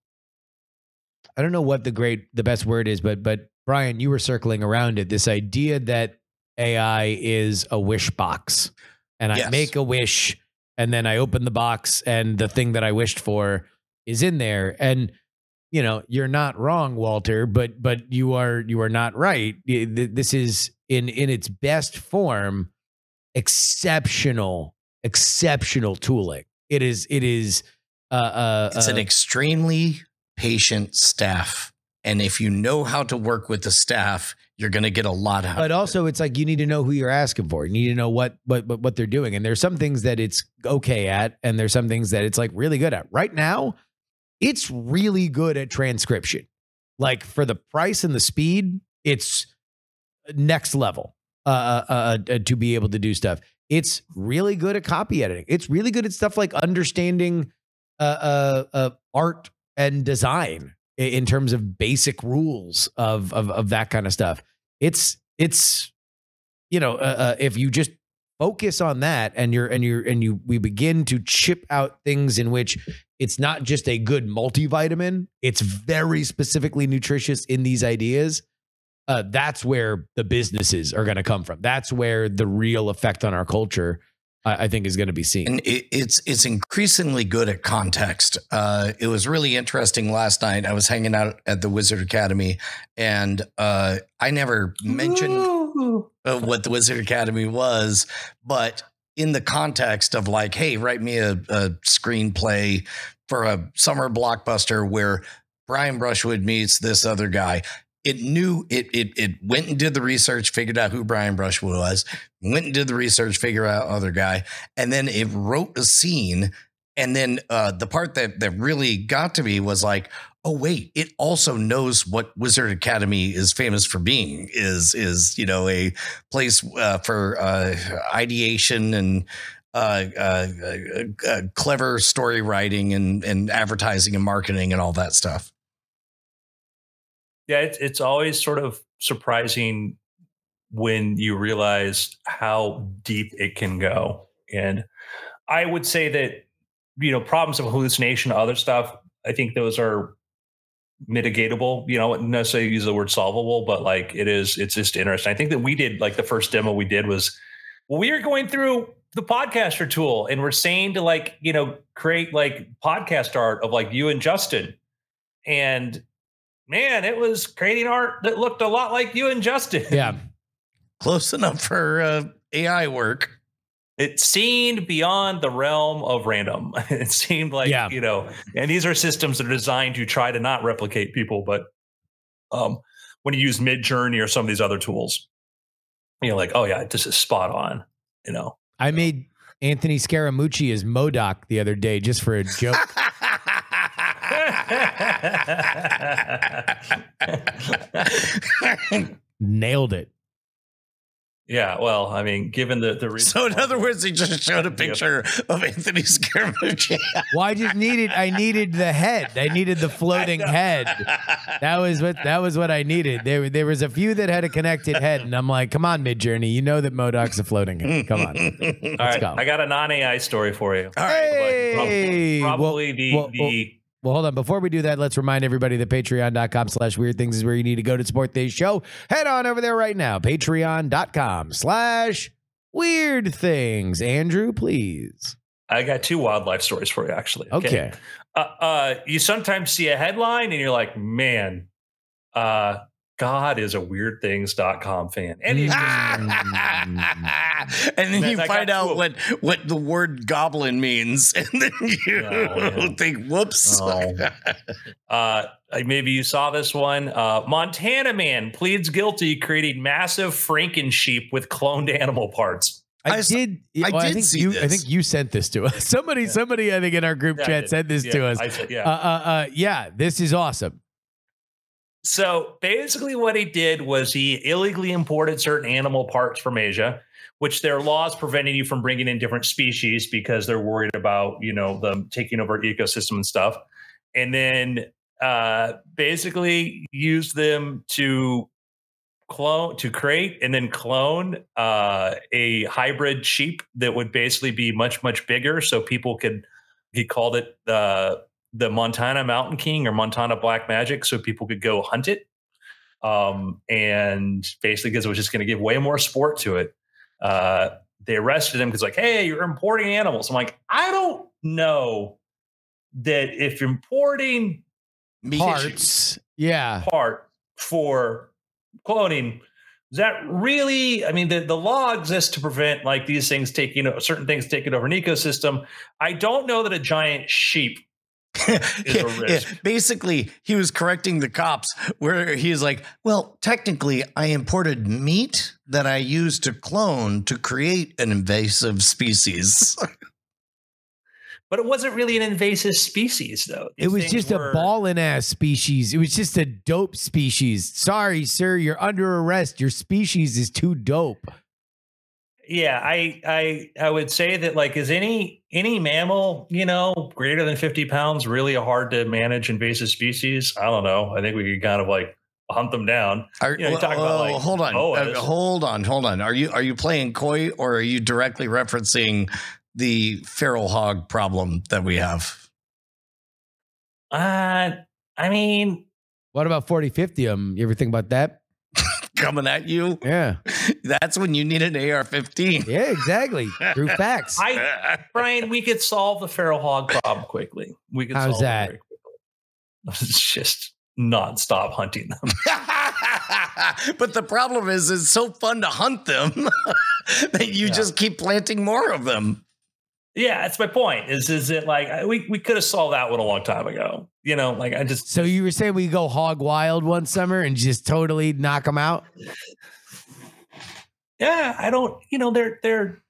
I don't know what the great, the best word is, but, but Brian, you were circling around it, this idea that A I is a wish box and I Yes. make a wish and then I open the box and the thing that I wished for is in there. And, you know, you're not wrong, Walter, but, but you are, you are not right. This is in, in its best form, exceptional, exceptional tooling. It is, it is, uh, uh, It's uh, an extremely patient staff. And if you know how to work with the staff, you're going to get a lot out. But also, it's like you need to know who you're asking for. You need to know what what what, what they're doing. And there's some things that it's okay at, and there's some things that it's like really good at. Right now, it's really good at transcription. Like for the price and the speed, it's next level uh, uh, uh, uh, to be able to do stuff. It's really good at copy editing. It's really good at stuff like understanding uh, uh, uh, art and design in terms of basic rules of, of, of that kind of stuff. It's, it's, you know, uh, uh, if you just focus on that and you're, and you're, and you, we begin to chip out things in which it's not just a good multivitamin, it's very specifically nutritious in these ideas. Uh, that's where the businesses are going to come from. That's where the real effect on our culture, I, I think, is going to be seen. And it, it's it's increasingly good at context. Uh, it was really interesting last night. I was hanging out at the Wizard Academy, and uh, I never mentioned of what the Wizard Academy was, but in the context of like, hey, write me a, a screenplay for a summer blockbuster where Brian Brushwood meets this other guy. It knew it, it, it went and did the research, figured out who Brian Brushwood was, went and did the research, figure out other guy. And then it wrote a scene. And then uh, the part that, that really got to me was like, oh, wait, it also knows what Wizard Academy is famous for being is, is, you know, a place uh, for uh, ideation and uh, uh, uh, clever story writing and, and advertising and marketing and all that stuff. Yeah, it's it's always sort of surprising when you realize how deep it can go. And I would say that, you know, problems of hallucination, other stuff, I think those are mitigatable. You know, I wouldn't necessarily use the word solvable, but like it is, it's just interesting. I think that we did like the first demo we did was well, we were going through the podcaster tool and we're saying to like, you know, create like podcast art of like you and Justin. And man, it was creating art that looked a lot like you and Justin. Yeah. Close enough for uh, A I work. It seemed beyond the realm of random. It seemed like, yeah. you know, and these are systems that are designed to try to not replicate people. But um, when you use Midjourney or some of these other tools, you know, like, oh, yeah, this is spot on, you know. I made Anthony Scaramucci as MODOK the other day just for a joke. Nailed it. Yeah, well, I mean, given the the so in other words, he just showed a picture yep. of Anthony Scaramucci. Well, I just needed I needed the head. I needed the floating head. That was what that was what I needed. There there was a few that had a connected head, and I'm like, come on, Midjourney, you know that MODOK's a floating head. Come on, let's All right, go. I got a non-A I story for you. All right, hey! probably, probably well, the well, the. Well, Well, hold on. Before we do that, let's remind everybody that patreon.com slash weird things is where you need to go to support today's show. Head on over there right now. Patreon.com slash weird things. Andrew, please. I got two wildlife stories for you, actually. Okay. okay. Uh, uh, you sometimes see a headline and you're like, man, uh, God is a weird things dot com fan. And, mm. and then you find out what, what the word goblin means. And then you oh, think, whoops. Oh. uh, maybe you saw this one. Uh, Montana man pleads guilty creating massive Franken sheep with cloned animal parts. I, I did. I, well, did I think see you. This. I think you sent this to us. Somebody, yeah. somebody. I think in our group yeah, chat sent this yeah, to us. I said, yeah. Uh, uh, uh, yeah. This is awesome. So basically what he did was he illegally imported certain animal parts from Asia, which there are laws preventing you from bringing in different species because they're worried about, you know, them taking over ecosystem and stuff. And then uh, basically used them to clone, to create and then clone uh, a hybrid sheep that would basically be much, much bigger. So people could, he called it the, uh, the Montana Mountain King or Montana Black Magic, so people could go hunt it. Um, and basically because it was just going to give way more sport to it. Uh, they arrested him because like, hey, you're importing animals. I'm like, I don't know that if importing parts, yeah, part for cloning, is that really, I mean, the, the law exists to prevent like these things taking, you know, certain things taking over an ecosystem. I don't know that a giant sheep yeah, yeah. Basically, he was correcting the cops where he's like, well, technically, I imported meat that I used to clone to create an invasive species. But it wasn't really an invasive species, though. These it was just were... a ballin' ass species. It was just a dope species. Sorry, sir, you're under arrest. Your species is too dope. Yeah, I I I would say that like is any any mammal, you know, greater than fifty pounds really a hard to manage invasive species? I don't know. I think we could kind of like hunt them down. Are, you know, you talk uh, about like hold on, uh, hold on, hold on. Are you are you playing coy or are you directly referencing the feral hog problem that we have? Uh, I mean, what about forty fifty of them? You ever think about that? Coming at you, yeah. That's when you need an A R fifteen. Yeah, exactly. True facts. I, Brian, we could solve the feral hog problem quickly. We could. How's solve that? It very quickly. It's just nonstop hunting them. But the problem is, it's so fun to hunt them that you yeah. just keep planting more of them. Yeah, that's my point. Is is it like we we could have solved that one a long time ago? You know, like I just. So you were saying we go hog wild one summer and just totally knock them out? Yeah, I don't. You know, they're they're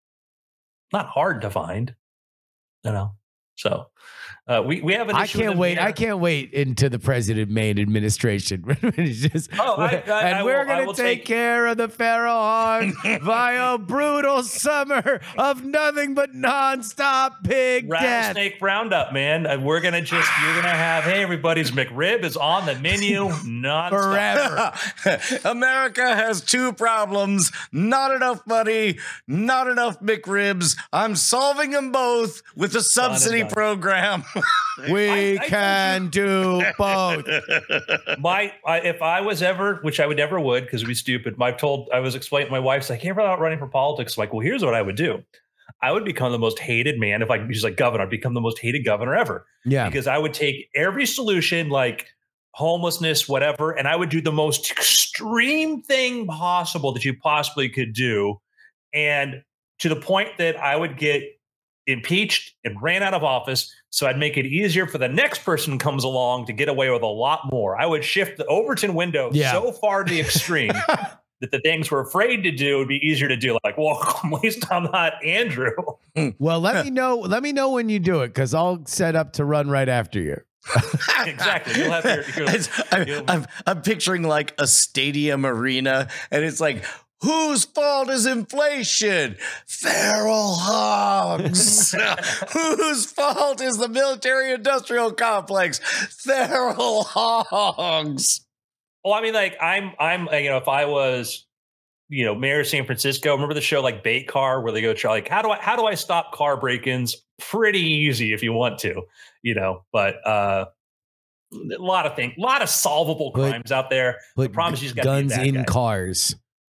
not hard to find. You know, so. Uh, we we have an issue I can't wait. Here. I can't wait into the President Maine administration. just, oh, I, I, and I we're will, going to take, take care of the feral hog via a brutal summer of nothing but nonstop pig rattlesnake death. roundup, man. And we're gonna just you're gonna have hey everybody's McRib is on the menu nonstop. Forever. America has two problems: not enough money, not enough McRibs. I'm solving them both with a subsidy program. We I, I can do both. My, I, if I was ever, which I would never would, because we'd be stupid. I've told, I was explaining. My wife's like, "Hey, we're not running for politics." I'm like, well, here's what I would do. I would become the most hated man if I was like governor. I'd become the most hated governor ever. Yeah, because I would take every solution, like homelessness, whatever, and I would do the most extreme thing possible that you possibly could do, and to the point that I would get impeached and ran out of office. So I'd make it easier for the next person who comes along to get away with a lot more. I would shift the Overton window yeah. so far to the extreme that the things we're afraid to do would be easier to do. Like, well, at least I'm not Andrew. Well, let me know. Let me know when you do it, because I'll set up to run right after you. Exactly. You'll have your, your, I'm, you'll, I'm, I'm picturing like a stadium arena, and it's like, whose fault is inflation? Feral hogs. Whose fault is the military-industrial complex? Feral hogs. Well, I mean, like I'm, I'm, you know, if I was, you know, mayor of San Francisco, remember the show like Bait Car, where they go try like, how do I, how do I stop car break-ins? Pretty easy if you want to, you know, but uh, a lot of things, a lot of solvable put, crimes out there. The problem is you just got guns in guy. cars.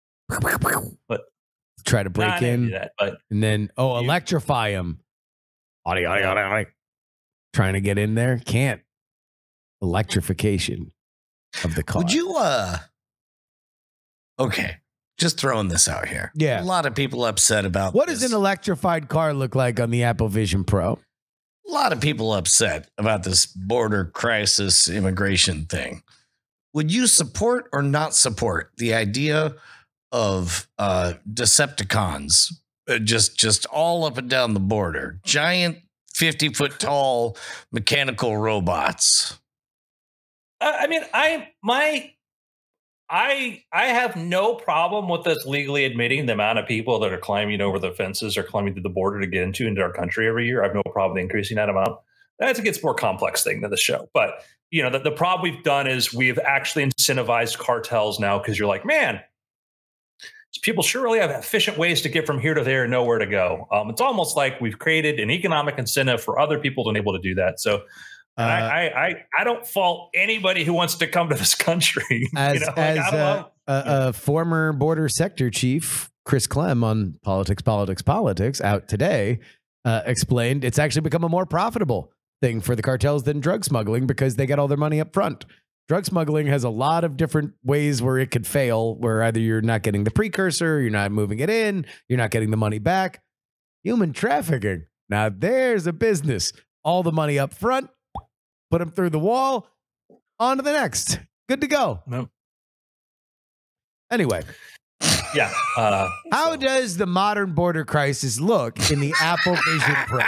But try to break nah, in that, but and then oh you, electrify them. Trying to get in there, can't. Electrification of the car. Would you uh okay, just throwing this out here. Yeah, a lot of people upset about what this. does an electrified car look like on the Apple Vision Pro? A lot of people upset about this border crisis immigration thing. Would you support or not support the idea of uh, Decepticons, uh, just just all up and down the border, giant fifty foot tall mechanical robots? I mean, I my I I have no problem with us legally admitting the amount of people that are climbing over the fences or climbing through the border to get into into our country every year. I have no problem increasing that amount. That's a gets more complex thing than the show, but you know the, the problem we've done is we've actually incentivized cartels now because you're like, man. People sure really have efficient ways to get from here to there and know where to go. Um, it's almost like we've created an economic incentive for other people to be able to do that. So uh, I, I, I don't fault anybody who wants to come to this country. As, you know? as like, uh, a, a former border sector chief, Chris Clem on Politics, Politics, Politics out today uh, explained it's actually become a more profitable thing for the cartels than drug smuggling because they get all their money up front. Drug smuggling has a lot of different ways where it could fail, where either you're not getting the precursor, you're not moving it in, you're not getting the money back. Human trafficking. Now there's a business. All the money up front, put them through the wall, on to the next. Good to go. No. Anyway. Yeah. Uh, How so. does the modern border crisis look in the Apple Vision Pro?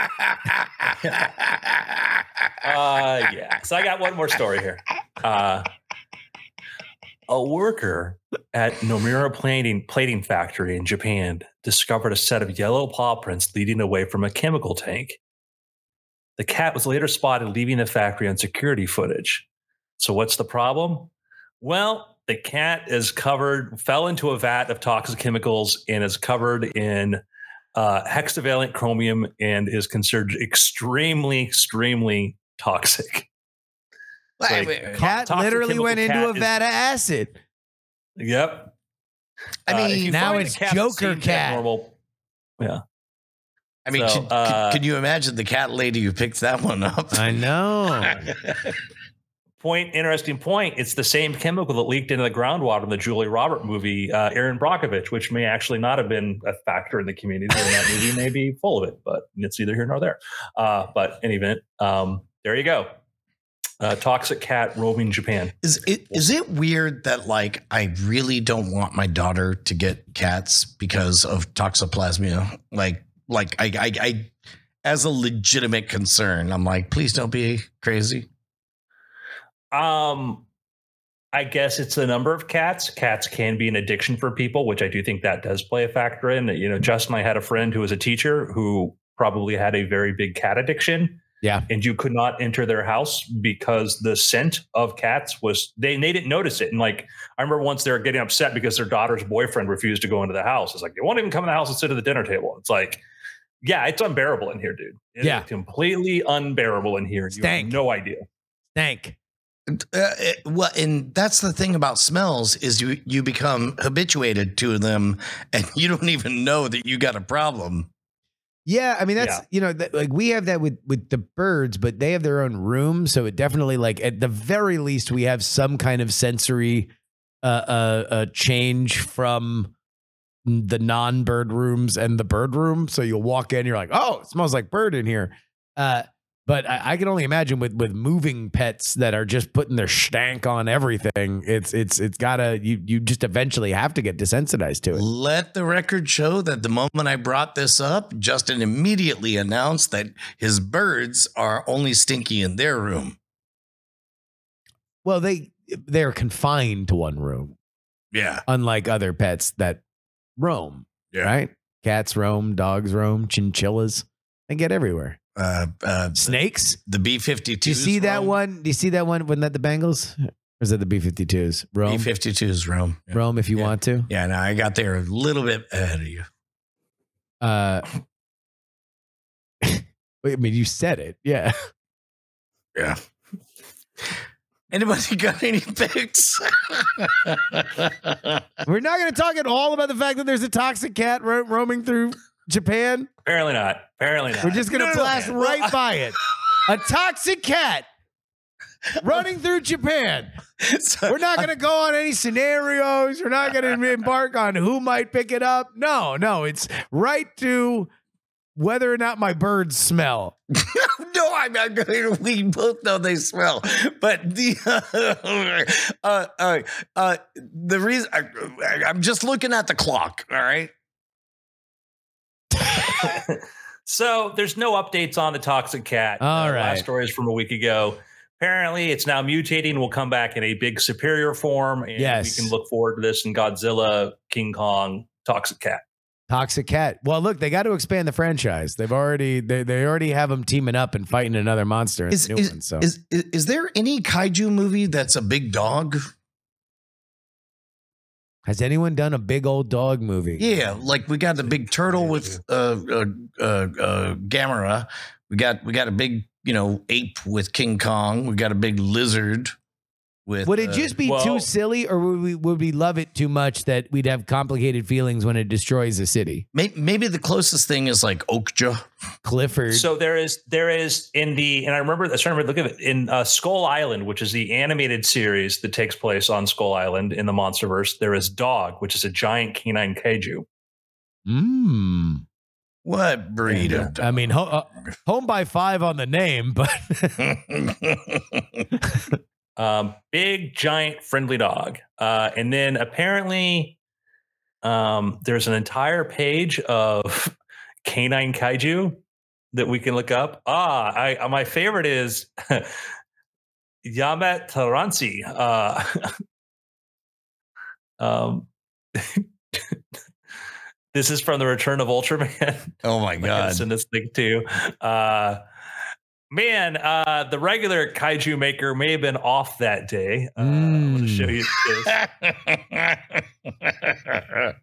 uh, yeah. So I got one more story here. Uh, a worker at Nomura plating, plating factory in Japan discovered a set of yellow paw prints leading away from a chemical tank. The cat was later spotted leaving the factory on security footage. So what's the problem? Well, the cat is covered, fell into a vat of toxic chemicals and is covered in uh, hexavalent chromium and is considered extremely, extremely toxic. Like, wait, cat literally went into a vat is, of acid. Yep. I mean, uh, now it's Joker cat. Normal, yeah. I mean, so, can, uh, can, can you imagine the cat lady who picked that one up? I know. Point, interesting point. It's the same chemical that leaked into the groundwater in the Julia Roberts movie, uh, Aaron Brockovich, which may actually not have been a factor in the community. And that movie may be full of it, but it's neither here nor there. Uh, but in any event, um, there you go. Uh, toxic cat roaming Japan. Is it is it weird that like I really don't want my daughter to get cats because of toxoplasmia? Like like I I, I as a legitimate concern, I'm like, please don't be crazy. Um, I guess it's the number of cats. Cats can be an addiction for people, which I do think that does play a factor in. You know, Justin and I had a friend who was a teacher who probably had a very big cat addiction. Yeah. And you could not enter their house because the scent of cats was, they, they didn't notice it. And like, I remember once they were getting upset because their daughter's boyfriend refused to go into the house. It's like, they won't even come in the house and sit at the dinner table. It's like, yeah, it's unbearable in here, dude. It yeah. is completely unbearable in here. You Stank. have no idea. Stank. Uh, it, well, and that's the thing about smells is you you become habituated to them, and you don't even know that you got a problem. Yeah, I mean that's Yeah. you know that, like we have that with with the birds, but they have their own room, so it definitely like at the very least we have some kind of sensory uh uh, uh change from the non-bird rooms and the bird room. So you'll walk in, you're like, oh, it smells like bird in here. Uh, But I, I can only imagine with with moving pets that are just putting their stank on everything. It's it's it's gotta you you just eventually have to get desensitized to it. Let the record show that the moment I brought this up, Justin immediately announced that his birds are only stinky in their room. Well, they they're confined to one room, Yeah. unlike other pets that roam. Yeah. Right? Cats roam, dogs roam, chinchillas. They get everywhere. Uh, uh, Snakes. the B fifty-two. Do you see that one? Do you see that one? Wasn't that the Bengals? Or is that the B fifty-twos? Roam. B fifty-twos roam. Yeah. Roam if you Yeah. want to. Yeah, no, I got there a little bit ahead of you. Uh, I mean, you said it. Yeah. Yeah. Anybody got any picks? We're not going to talk at all about the fact that there's a toxic cat ro- roaming through Japan. Apparently not. Apparently not. We're just going to No, no, blast no. right Well, I- by it. A toxic cat running through Japan. So- We're not going to go on any scenarios. We're not going to embark on who might pick it up. No, no. It's right to whether or not my birds smell. No, I'm not going to. We both know they smell, but the uh, uh, uh, the reason I, I'm just looking at the clock. All right. So there's no updates on the toxic cat. All uh, right. Last story is from a week ago. Apparently, it's now mutating. Will come back in a big superior form, and Yes. we can look forward to this in Godzilla, King Kong, toxic cat. Toxic cat. Well, look, they got to expand the franchise. They've already they they already have them teaming up and fighting another monster in Is the new is, one. So is is is there any kaiju movie that's a big dog? has anyone done a big old dog movie? Yeah, like we got the big turtle with uh, uh, uh, uh, Gamera. We got we got a big you know ape with King Kong. We got a big lizard with. Would it uh, just be well- too silly, or would we would we love it too much that we'd have complicated feelings when it destroys a city? may- maybe the closest thing is like Okja. Clifford. So there is there is in the and I remember I was trying to look at it in uh, Skull Island, which is the animated series that takes place on Skull Island in the MonsterVerse. There is Dog, which is a giant canine kaiju. Mm. What breed of dog? I mean, ho- uh, home by five on the name, but Um, big, giant, friendly dog. Uh, and then apparently, um, there's an entire page of canine kaiju that we can look up. Ah, I uh, my favorite is Yamat Taransi. Uh, um, this is from the Return of Ultraman. Oh my I gotta god! send this thing to. Uh, man, uh, the regular kaiju maker may have been off that day. Uh, I'm going to show you this.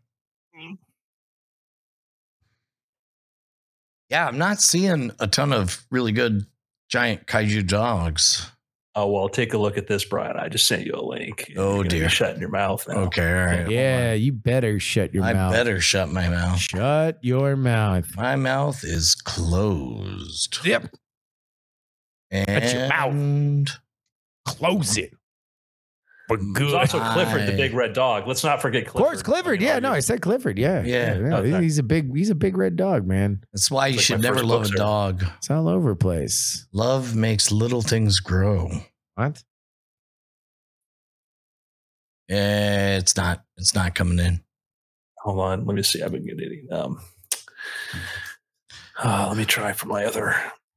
Yeah, I'm not seeing a ton of really good giant kaiju dogs. Oh, well, take a look at this, Brian. I just sent you a link. Oh, You're gonna be dear. shutting your mouth now. Okay, all right. hold yeah, you better shut your on. I mouth. better shut my mouth. Shut your mouth. My mouth is closed. Yep. And Shut your mouth. close it. But There's good. also Clifford, the big red dog. Let's not forget Clifford. Of course, Clifford. Yeah, no, I said Clifford. Yeah, Yeah. yeah. Okay. He's a big, he's a big red dog, man. That's why you Like should my never first love book, a sir. dog. It's all over the place. Love makes little things grow. What? Eh, it's not. It's not coming in. Hold on. Let me see. I've been getting. Um, uh, let me try for my other.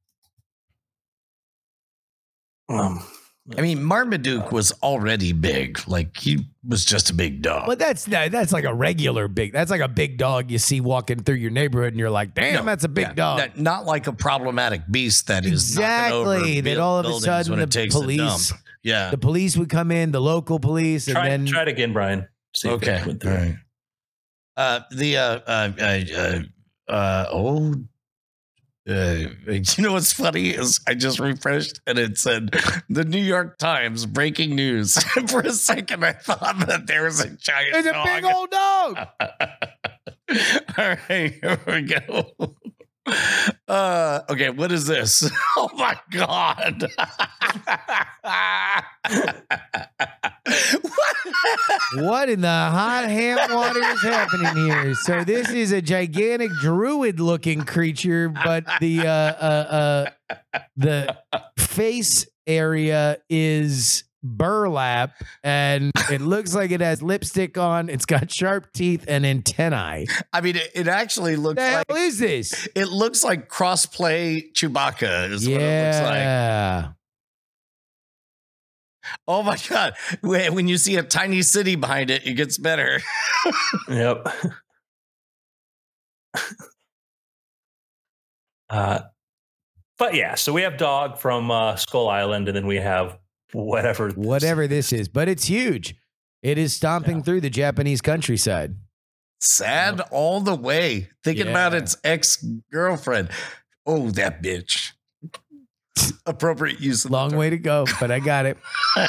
Um, I mean, Marmaduke was already big. Like he was just a big dog. But that's that's like a regular big. That's like a big dog you see walking through your neighborhood, and you're like, "Damn, No, that's a big yeah, dog." Not, not like a problematic beast that is knocking over Exactly. That buil- all of a buildings sudden when the it takes a police, dump. Yeah. the police would come in, the local police, and try, then try it again, Brian. See if Okay. it went All through. right. Uh, the uh, uh, uh, uh, uh oh. Uh, you know what's funny is I just refreshed and it said the New York Times breaking news. For a second, I thought that there was a giant there's a dog. big old dog. All right, here we go. Uh, okay, what is this? Oh my god! What in the hot ham water is happening here? So this is a gigantic druid-looking creature, but the uh, uh, uh, the face area is burlap, and it looks like it has lipstick on. It's got sharp teeth and antennae. I mean, it, it actually looks The hell like is this? it looks like crossplay Chewbacca. Is what it looks like. Yeah. Oh my god! When when you see a tiny city behind it, it gets better. Yep. uh, but yeah, so we have Dog from uh, Skull Island, and then we have whatever, Whatever this is, but it's huge. It is stomping Yeah. through the Japanese countryside. Sad all the way. Thinking about Yeah. its ex girlfriend. Oh, that bitch. Appropriate use of the Long term. way to go, but I got it.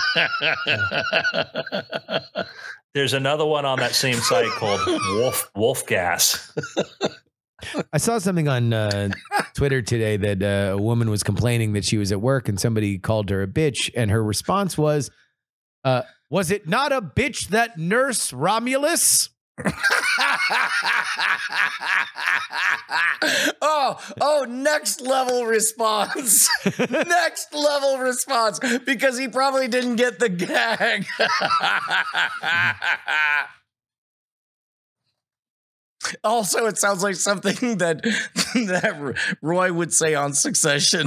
There's another one on that same site called Wolf Wolf Gas. I saw something on uh, Twitter today that uh, a woman was complaining that she was at work and somebody called her a bitch, and her response was, uh, "Was it not a bitch that Nurse Romulus?" oh, oh, next level response. Next level response because he probably didn't get the gag. Also, it sounds like something that that Roy would say on Succession.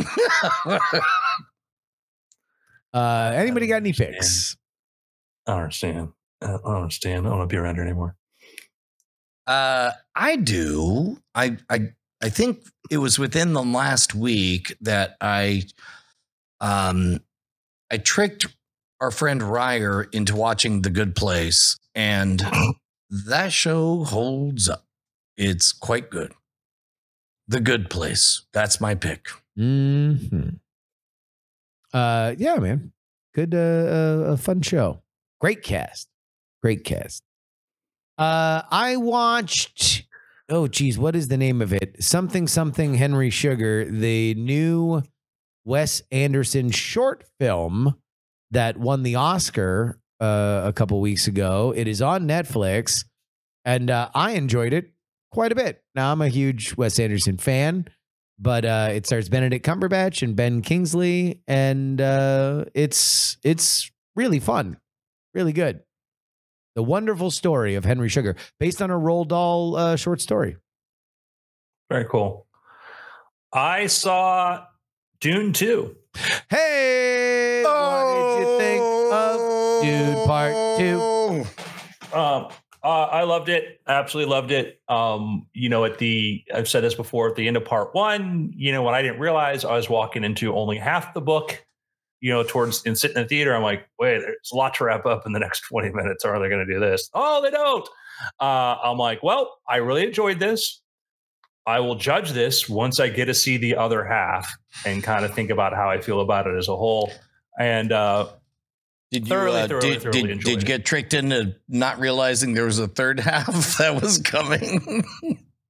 Uh, anybody got any picks? I don't understand. I don't understand. I don't want to be around here anymore. Uh, I do. I I I think it was within the last week that I um I tricked our friend Ryer into watching The Good Place, and that show holds up. It's quite good. The Good Place. That's my pick. Mm-hmm. Uh, yeah, man. Good, uh, uh, a fun show. Great cast. Great cast. Uh, I watched. Oh, geez, what is the name of it? Something, something. Henry Sugar, the new Wes Anderson short film that won the Oscar uh, a couple weeks ago. It is on Netflix, and uh, I enjoyed it quite a bit. Now, I'm a huge Wes Anderson fan, but uh, it stars Benedict Cumberbatch and Ben Kingsley, and uh, it's it's really fun, really good. The Wonderful Story of Henry Sugar, based on a Roald Dahl uh, short story. Very cool. I saw Dune two. Hey, what did you think of Dune Part Two? Um, uh, I loved it. Absolutely loved it. Um, you know, at the I've said this before. At the end of part one, you know, when I didn't realize I was walking into only half the book. You know, towards and sitting in the theater, I'm like, wait, there's a lot to wrap up in the next twenty minutes. Or are they going to do this? Oh, they don't. Uh, I'm like, well, I really enjoyed this. I will judge this once I get to see the other half and kind of think about how I feel about it as a whole. And uh, Did you Thoroughly, uh, thoroughly, did, thoroughly did, enjoyed did you it. get tricked into not realizing there was a third half that was coming?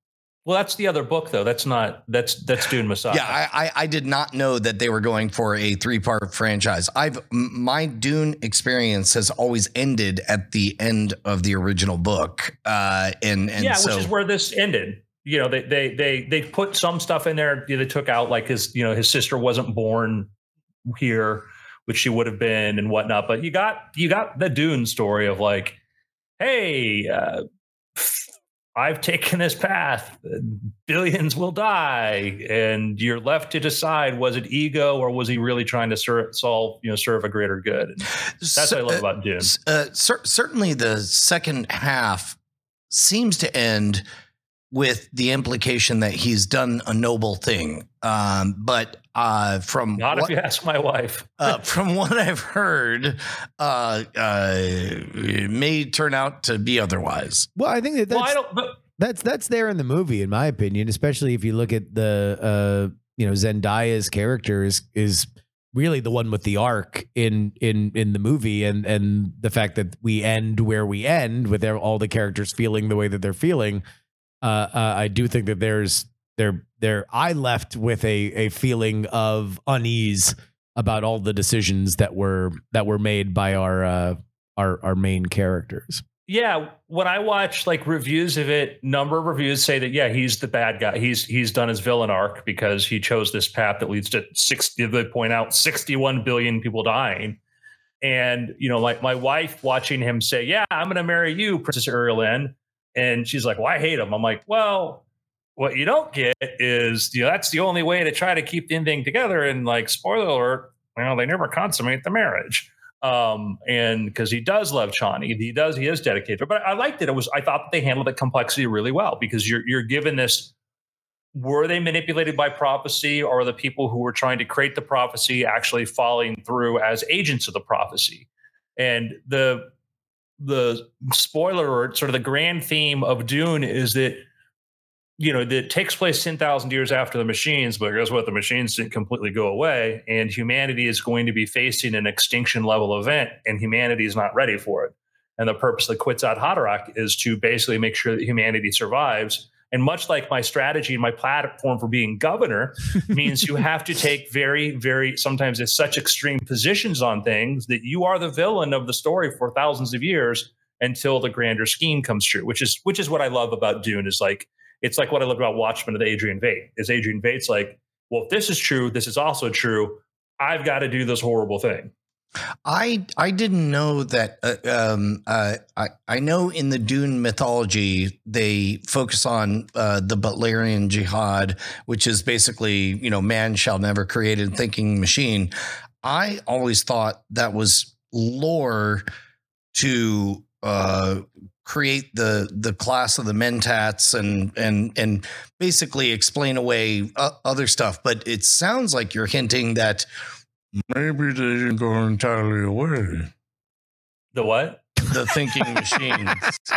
Well, that's the other book, though. That's not that's that's Dune Messiah. Yeah, I, I I did not know that they were going for a three part franchise. I've my Dune experience has always ended at the end of the original book, uh, and and yeah, so, which is where this ended. You know, they they they they put some stuff in there. They took out like his you know his sister wasn't born here, which she would have been, and whatnot. But you got you got the Dune story of like, hey. Uh, I've taken this path, billions will die, and you're left to decide, was it ego or was he really trying to ser- solve, you know, serve a greater good? And that's so, what I love about Dune. Uh, cer- certainly the second half seems to end with the implication that he's done a noble thing. Um, but uh, from Not what, if you ask my wife. uh, from what I've heard, uh, uh, it may turn out to be otherwise. Well, I think that that's, well, I don't, but, that's that's there in the movie, in my opinion, especially if you look at the uh, you know, Zendaya's character is is really the one with the arc in in in the movie, and and the fact that we end where we end with their, all the characters feeling the way that they're feeling. Uh, uh, I do think that there's there there I left with a a feeling of unease about all the decisions that were that were made by our uh, our our main characters. Yeah, when I watch like reviews of it, number of reviews say that yeah, he's the bad guy. He's he's done his villain arc because he chose this path that leads to sixty. They point out sixty-one billion people dying, and you know, like my wife watching him say, "Yeah, I'm going to marry you, Princess Irulan," and she's like, "Well, I hate him." I'm like, "Well, what you don't get is you know that's the only way to try to keep the thing together." And like, spoiler alert, you know, they never consummate the marriage. Um, and because he does love Chani, he does, he is dedicated. But I liked it. It was, I thought that they handled the complexity really well because you're you're given this. Were they manipulated by prophecy, or are the people who were trying to create the prophecy actually falling through as agents of the prophecy? And the the spoiler or sort of the grand theme of Dune is that you know, that takes place ten thousand years after the machines, but guess what? The machines didn't completely go away, and humanity is going to be facing an extinction level event, and humanity is not ready for it. And the purpose of the Kwisatz Haderach is to basically make sure that humanity survives. And much like my strategy and my platform for being governor means you have to take very, very, sometimes it's such extreme positions on things that you are the villain of the story for thousands of years until the grander scheme comes true, which is, which is what I love about Dune is like, it's like what I love about Watchmen of Adrian Veidt is Adrian Veidt's like, well, if this is true, this is also true. I've got to do this horrible thing. I I didn't know that. Uh, um, uh, I I know in the Dune mythology they focus on uh, the Butlerian Jihad, which is basically you know man shall never create a thinking machine. I always thought that was lore to uh, create the the class of the Mentats and and and basically explain away uh, other stuff. But it sounds like you're hinting that. Maybe they didn't go entirely away. The what? The thinking machines.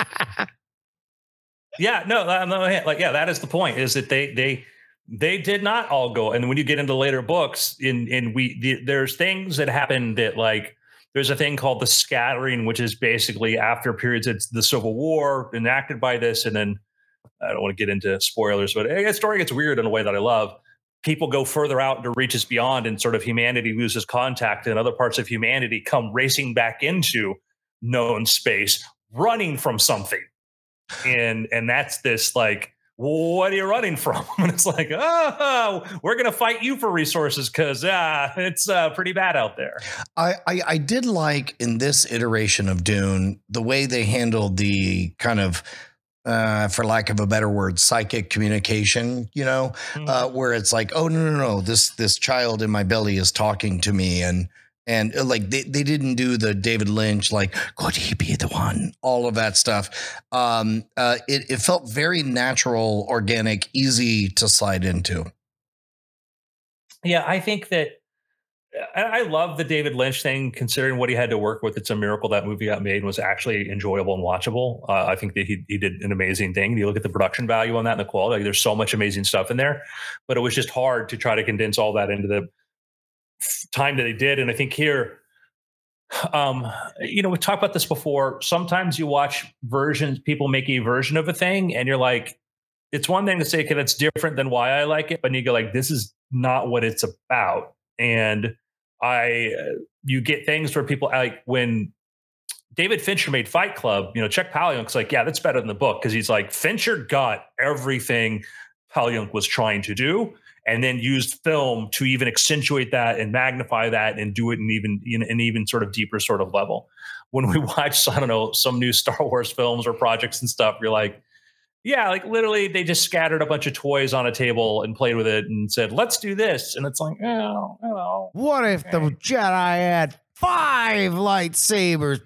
Yeah, no, no, like yeah, that is the point. Is that they they they did not all go. And when you get into later books, in in we the, there's things that happen that like there's a thing called the scattering, which is basically after periods of the Civil War enacted by this, and then I don't want to get into spoilers, but the story gets weird in a way that I love. People go further out to reaches beyond, and sort of humanity loses contact, and other parts of humanity come racing back into known space, running from something. And and that's this like, what are you running from? And it's like, oh, we're gonna fight you for resources because uh, it's uh, pretty bad out there. I, I I did like in this iteration of Dune the way they handled the kind of. Uh, for lack of a better word, psychic communication, you know, mm-hmm. uh, where it's like, oh, no, no, no, this this child in my belly is talking to me. And and uh, like they, they didn't do the David Lynch, like, could he be the one? All of that stuff. Um, uh, it, it felt very natural, organic, easy to slide into. Yeah, I think that I love the David Lynch thing, considering what he had to work with. It's a miracle that movie got made and was actually enjoyable and watchable. Uh, I think that he he did an amazing thing. You look at the production value on that and the quality. Like, there's so much amazing stuff in there, but it was just hard to try to condense all that into the time that they did. And I think here, um, you know, we talked about this before. Sometimes you watch versions, people make a version of a thing, and you're like, it's one thing to say, okay, that's different than why I like it, but you go like, this is not what it's about. And I, uh, you get things where people like when David Fincher made Fight Club, you know, Chuck Palahniuk's like, yeah, that's better than the book. Cause he's like, Fincher got everything Palahniuk was trying to do and then used film to even accentuate that and magnify that and do it in even, in an even sort of deeper sort of level. When we watch, I don't know, some new Star Wars films or projects and stuff, you're like, yeah, like literally they just scattered a bunch of toys on a table and played with it and said, let's do this. And it's like, oh, oh. What if the Jedi had five lightsabers?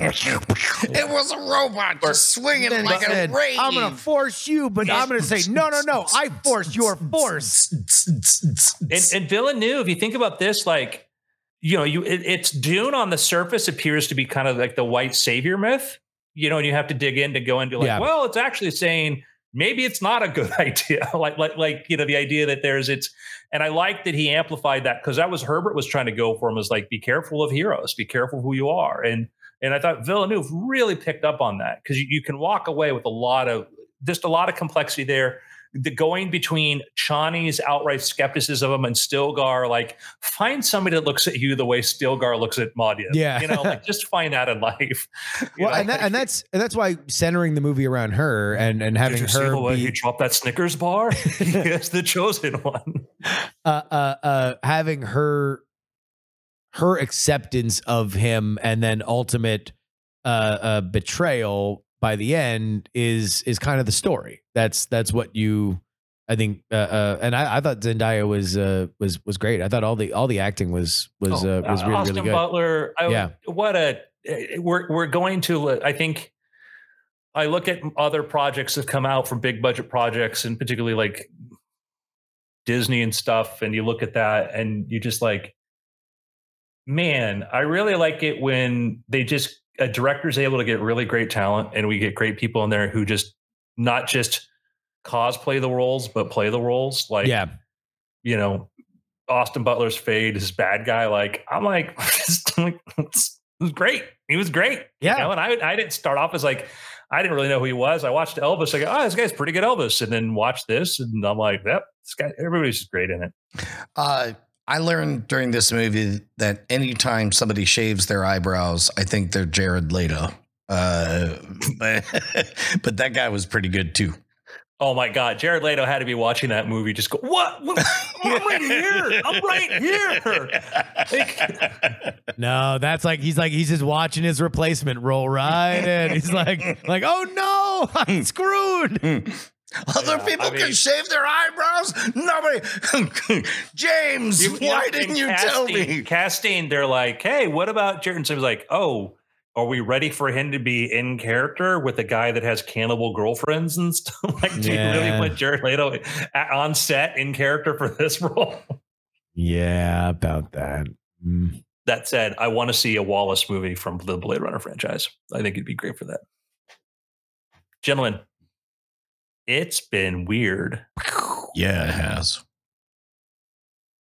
It was a robot just swinging Then like said, a ray. I'm going to force you, but I'm going to say, no, no, no, I force your force. And, and Villeneuve, if you think about this, like, you know, you it, it's Dune on the surface appears to be kind of like the white savior myth. You know, and you have to dig in to go into like, yeah. well, it's actually saying maybe it's not a good idea. like, like, like, you know, the idea that there's it's, and I like that he amplified that because that was Herbert was trying to go for him was like, be careful of heroes, be careful who you are. And, and I thought Villeneuve really picked up on that because you, you can walk away with a lot of, just a lot of complexity there. The going between Chani's outright skepticism of him and Stilgar, like find somebody that looks at you the way Stilgar looks at Maudia. Yeah, you know, like just find that in life. Well, know? and, that, and that's and that's why centering the movie around her and and having Did you her see the way be, he dropped that Snickers bar. Yes, the chosen one. Uh, uh, uh, having her her acceptance of him and then ultimate uh, uh, betrayal by the end is is kind of the story. That's that's what you, I think, uh, uh, and I, I thought Zendaya was uh, was was great. I thought all the all the acting was was oh, uh, was really Austin really good. Butler, I, yeah, what a we're we're going to. I think I look at other projects that come out from big budget projects, and particularly like Disney and stuff, and you look at that, and you just like, man, I really like it when they just. A director's able to get really great talent and we get great people in there who just not just cosplay the roles, but play the roles. Like, yeah. you know, Austin Butler's Fade, his bad guy. Like, I'm like, it was great. He was great. Yeah. You know? And I, I didn't start off as like, I didn't really know who he was. I watched Elvis. I go, oh, this guy's pretty good Elvis. And then watched this. And I'm like, yep, this guy, everybody's just great in it. Uh, I learned during this movie that anytime somebody shaves their eyebrows, I think they're Jared Leto. Uh, but, but that guy was pretty good too. Oh my God, Jared Leto had to be watching that movie. Just go, what? what? I'm right here. I'm right here. Like, no, that's like he's like he's just watching his replacement roll right in. He's like, like, oh no, I'm screwed. Other yeah, people I mean, can shave their eyebrows. Nobody. James, you, you why know, didn't you casting, tell me? Casting, they're like, hey, what about Jared? And so I was like, oh, are we ready for him to be in character with a guy that has cannibal girlfriends and stuff? Like, do yeah. you really want Jared Leto on set in character for this role? Yeah, about that. Mm. That said, I want to see a Wallace movie from the Blade Runner franchise. I think it'd be great for that. Gentlemen. It's been weird. Yeah, it has.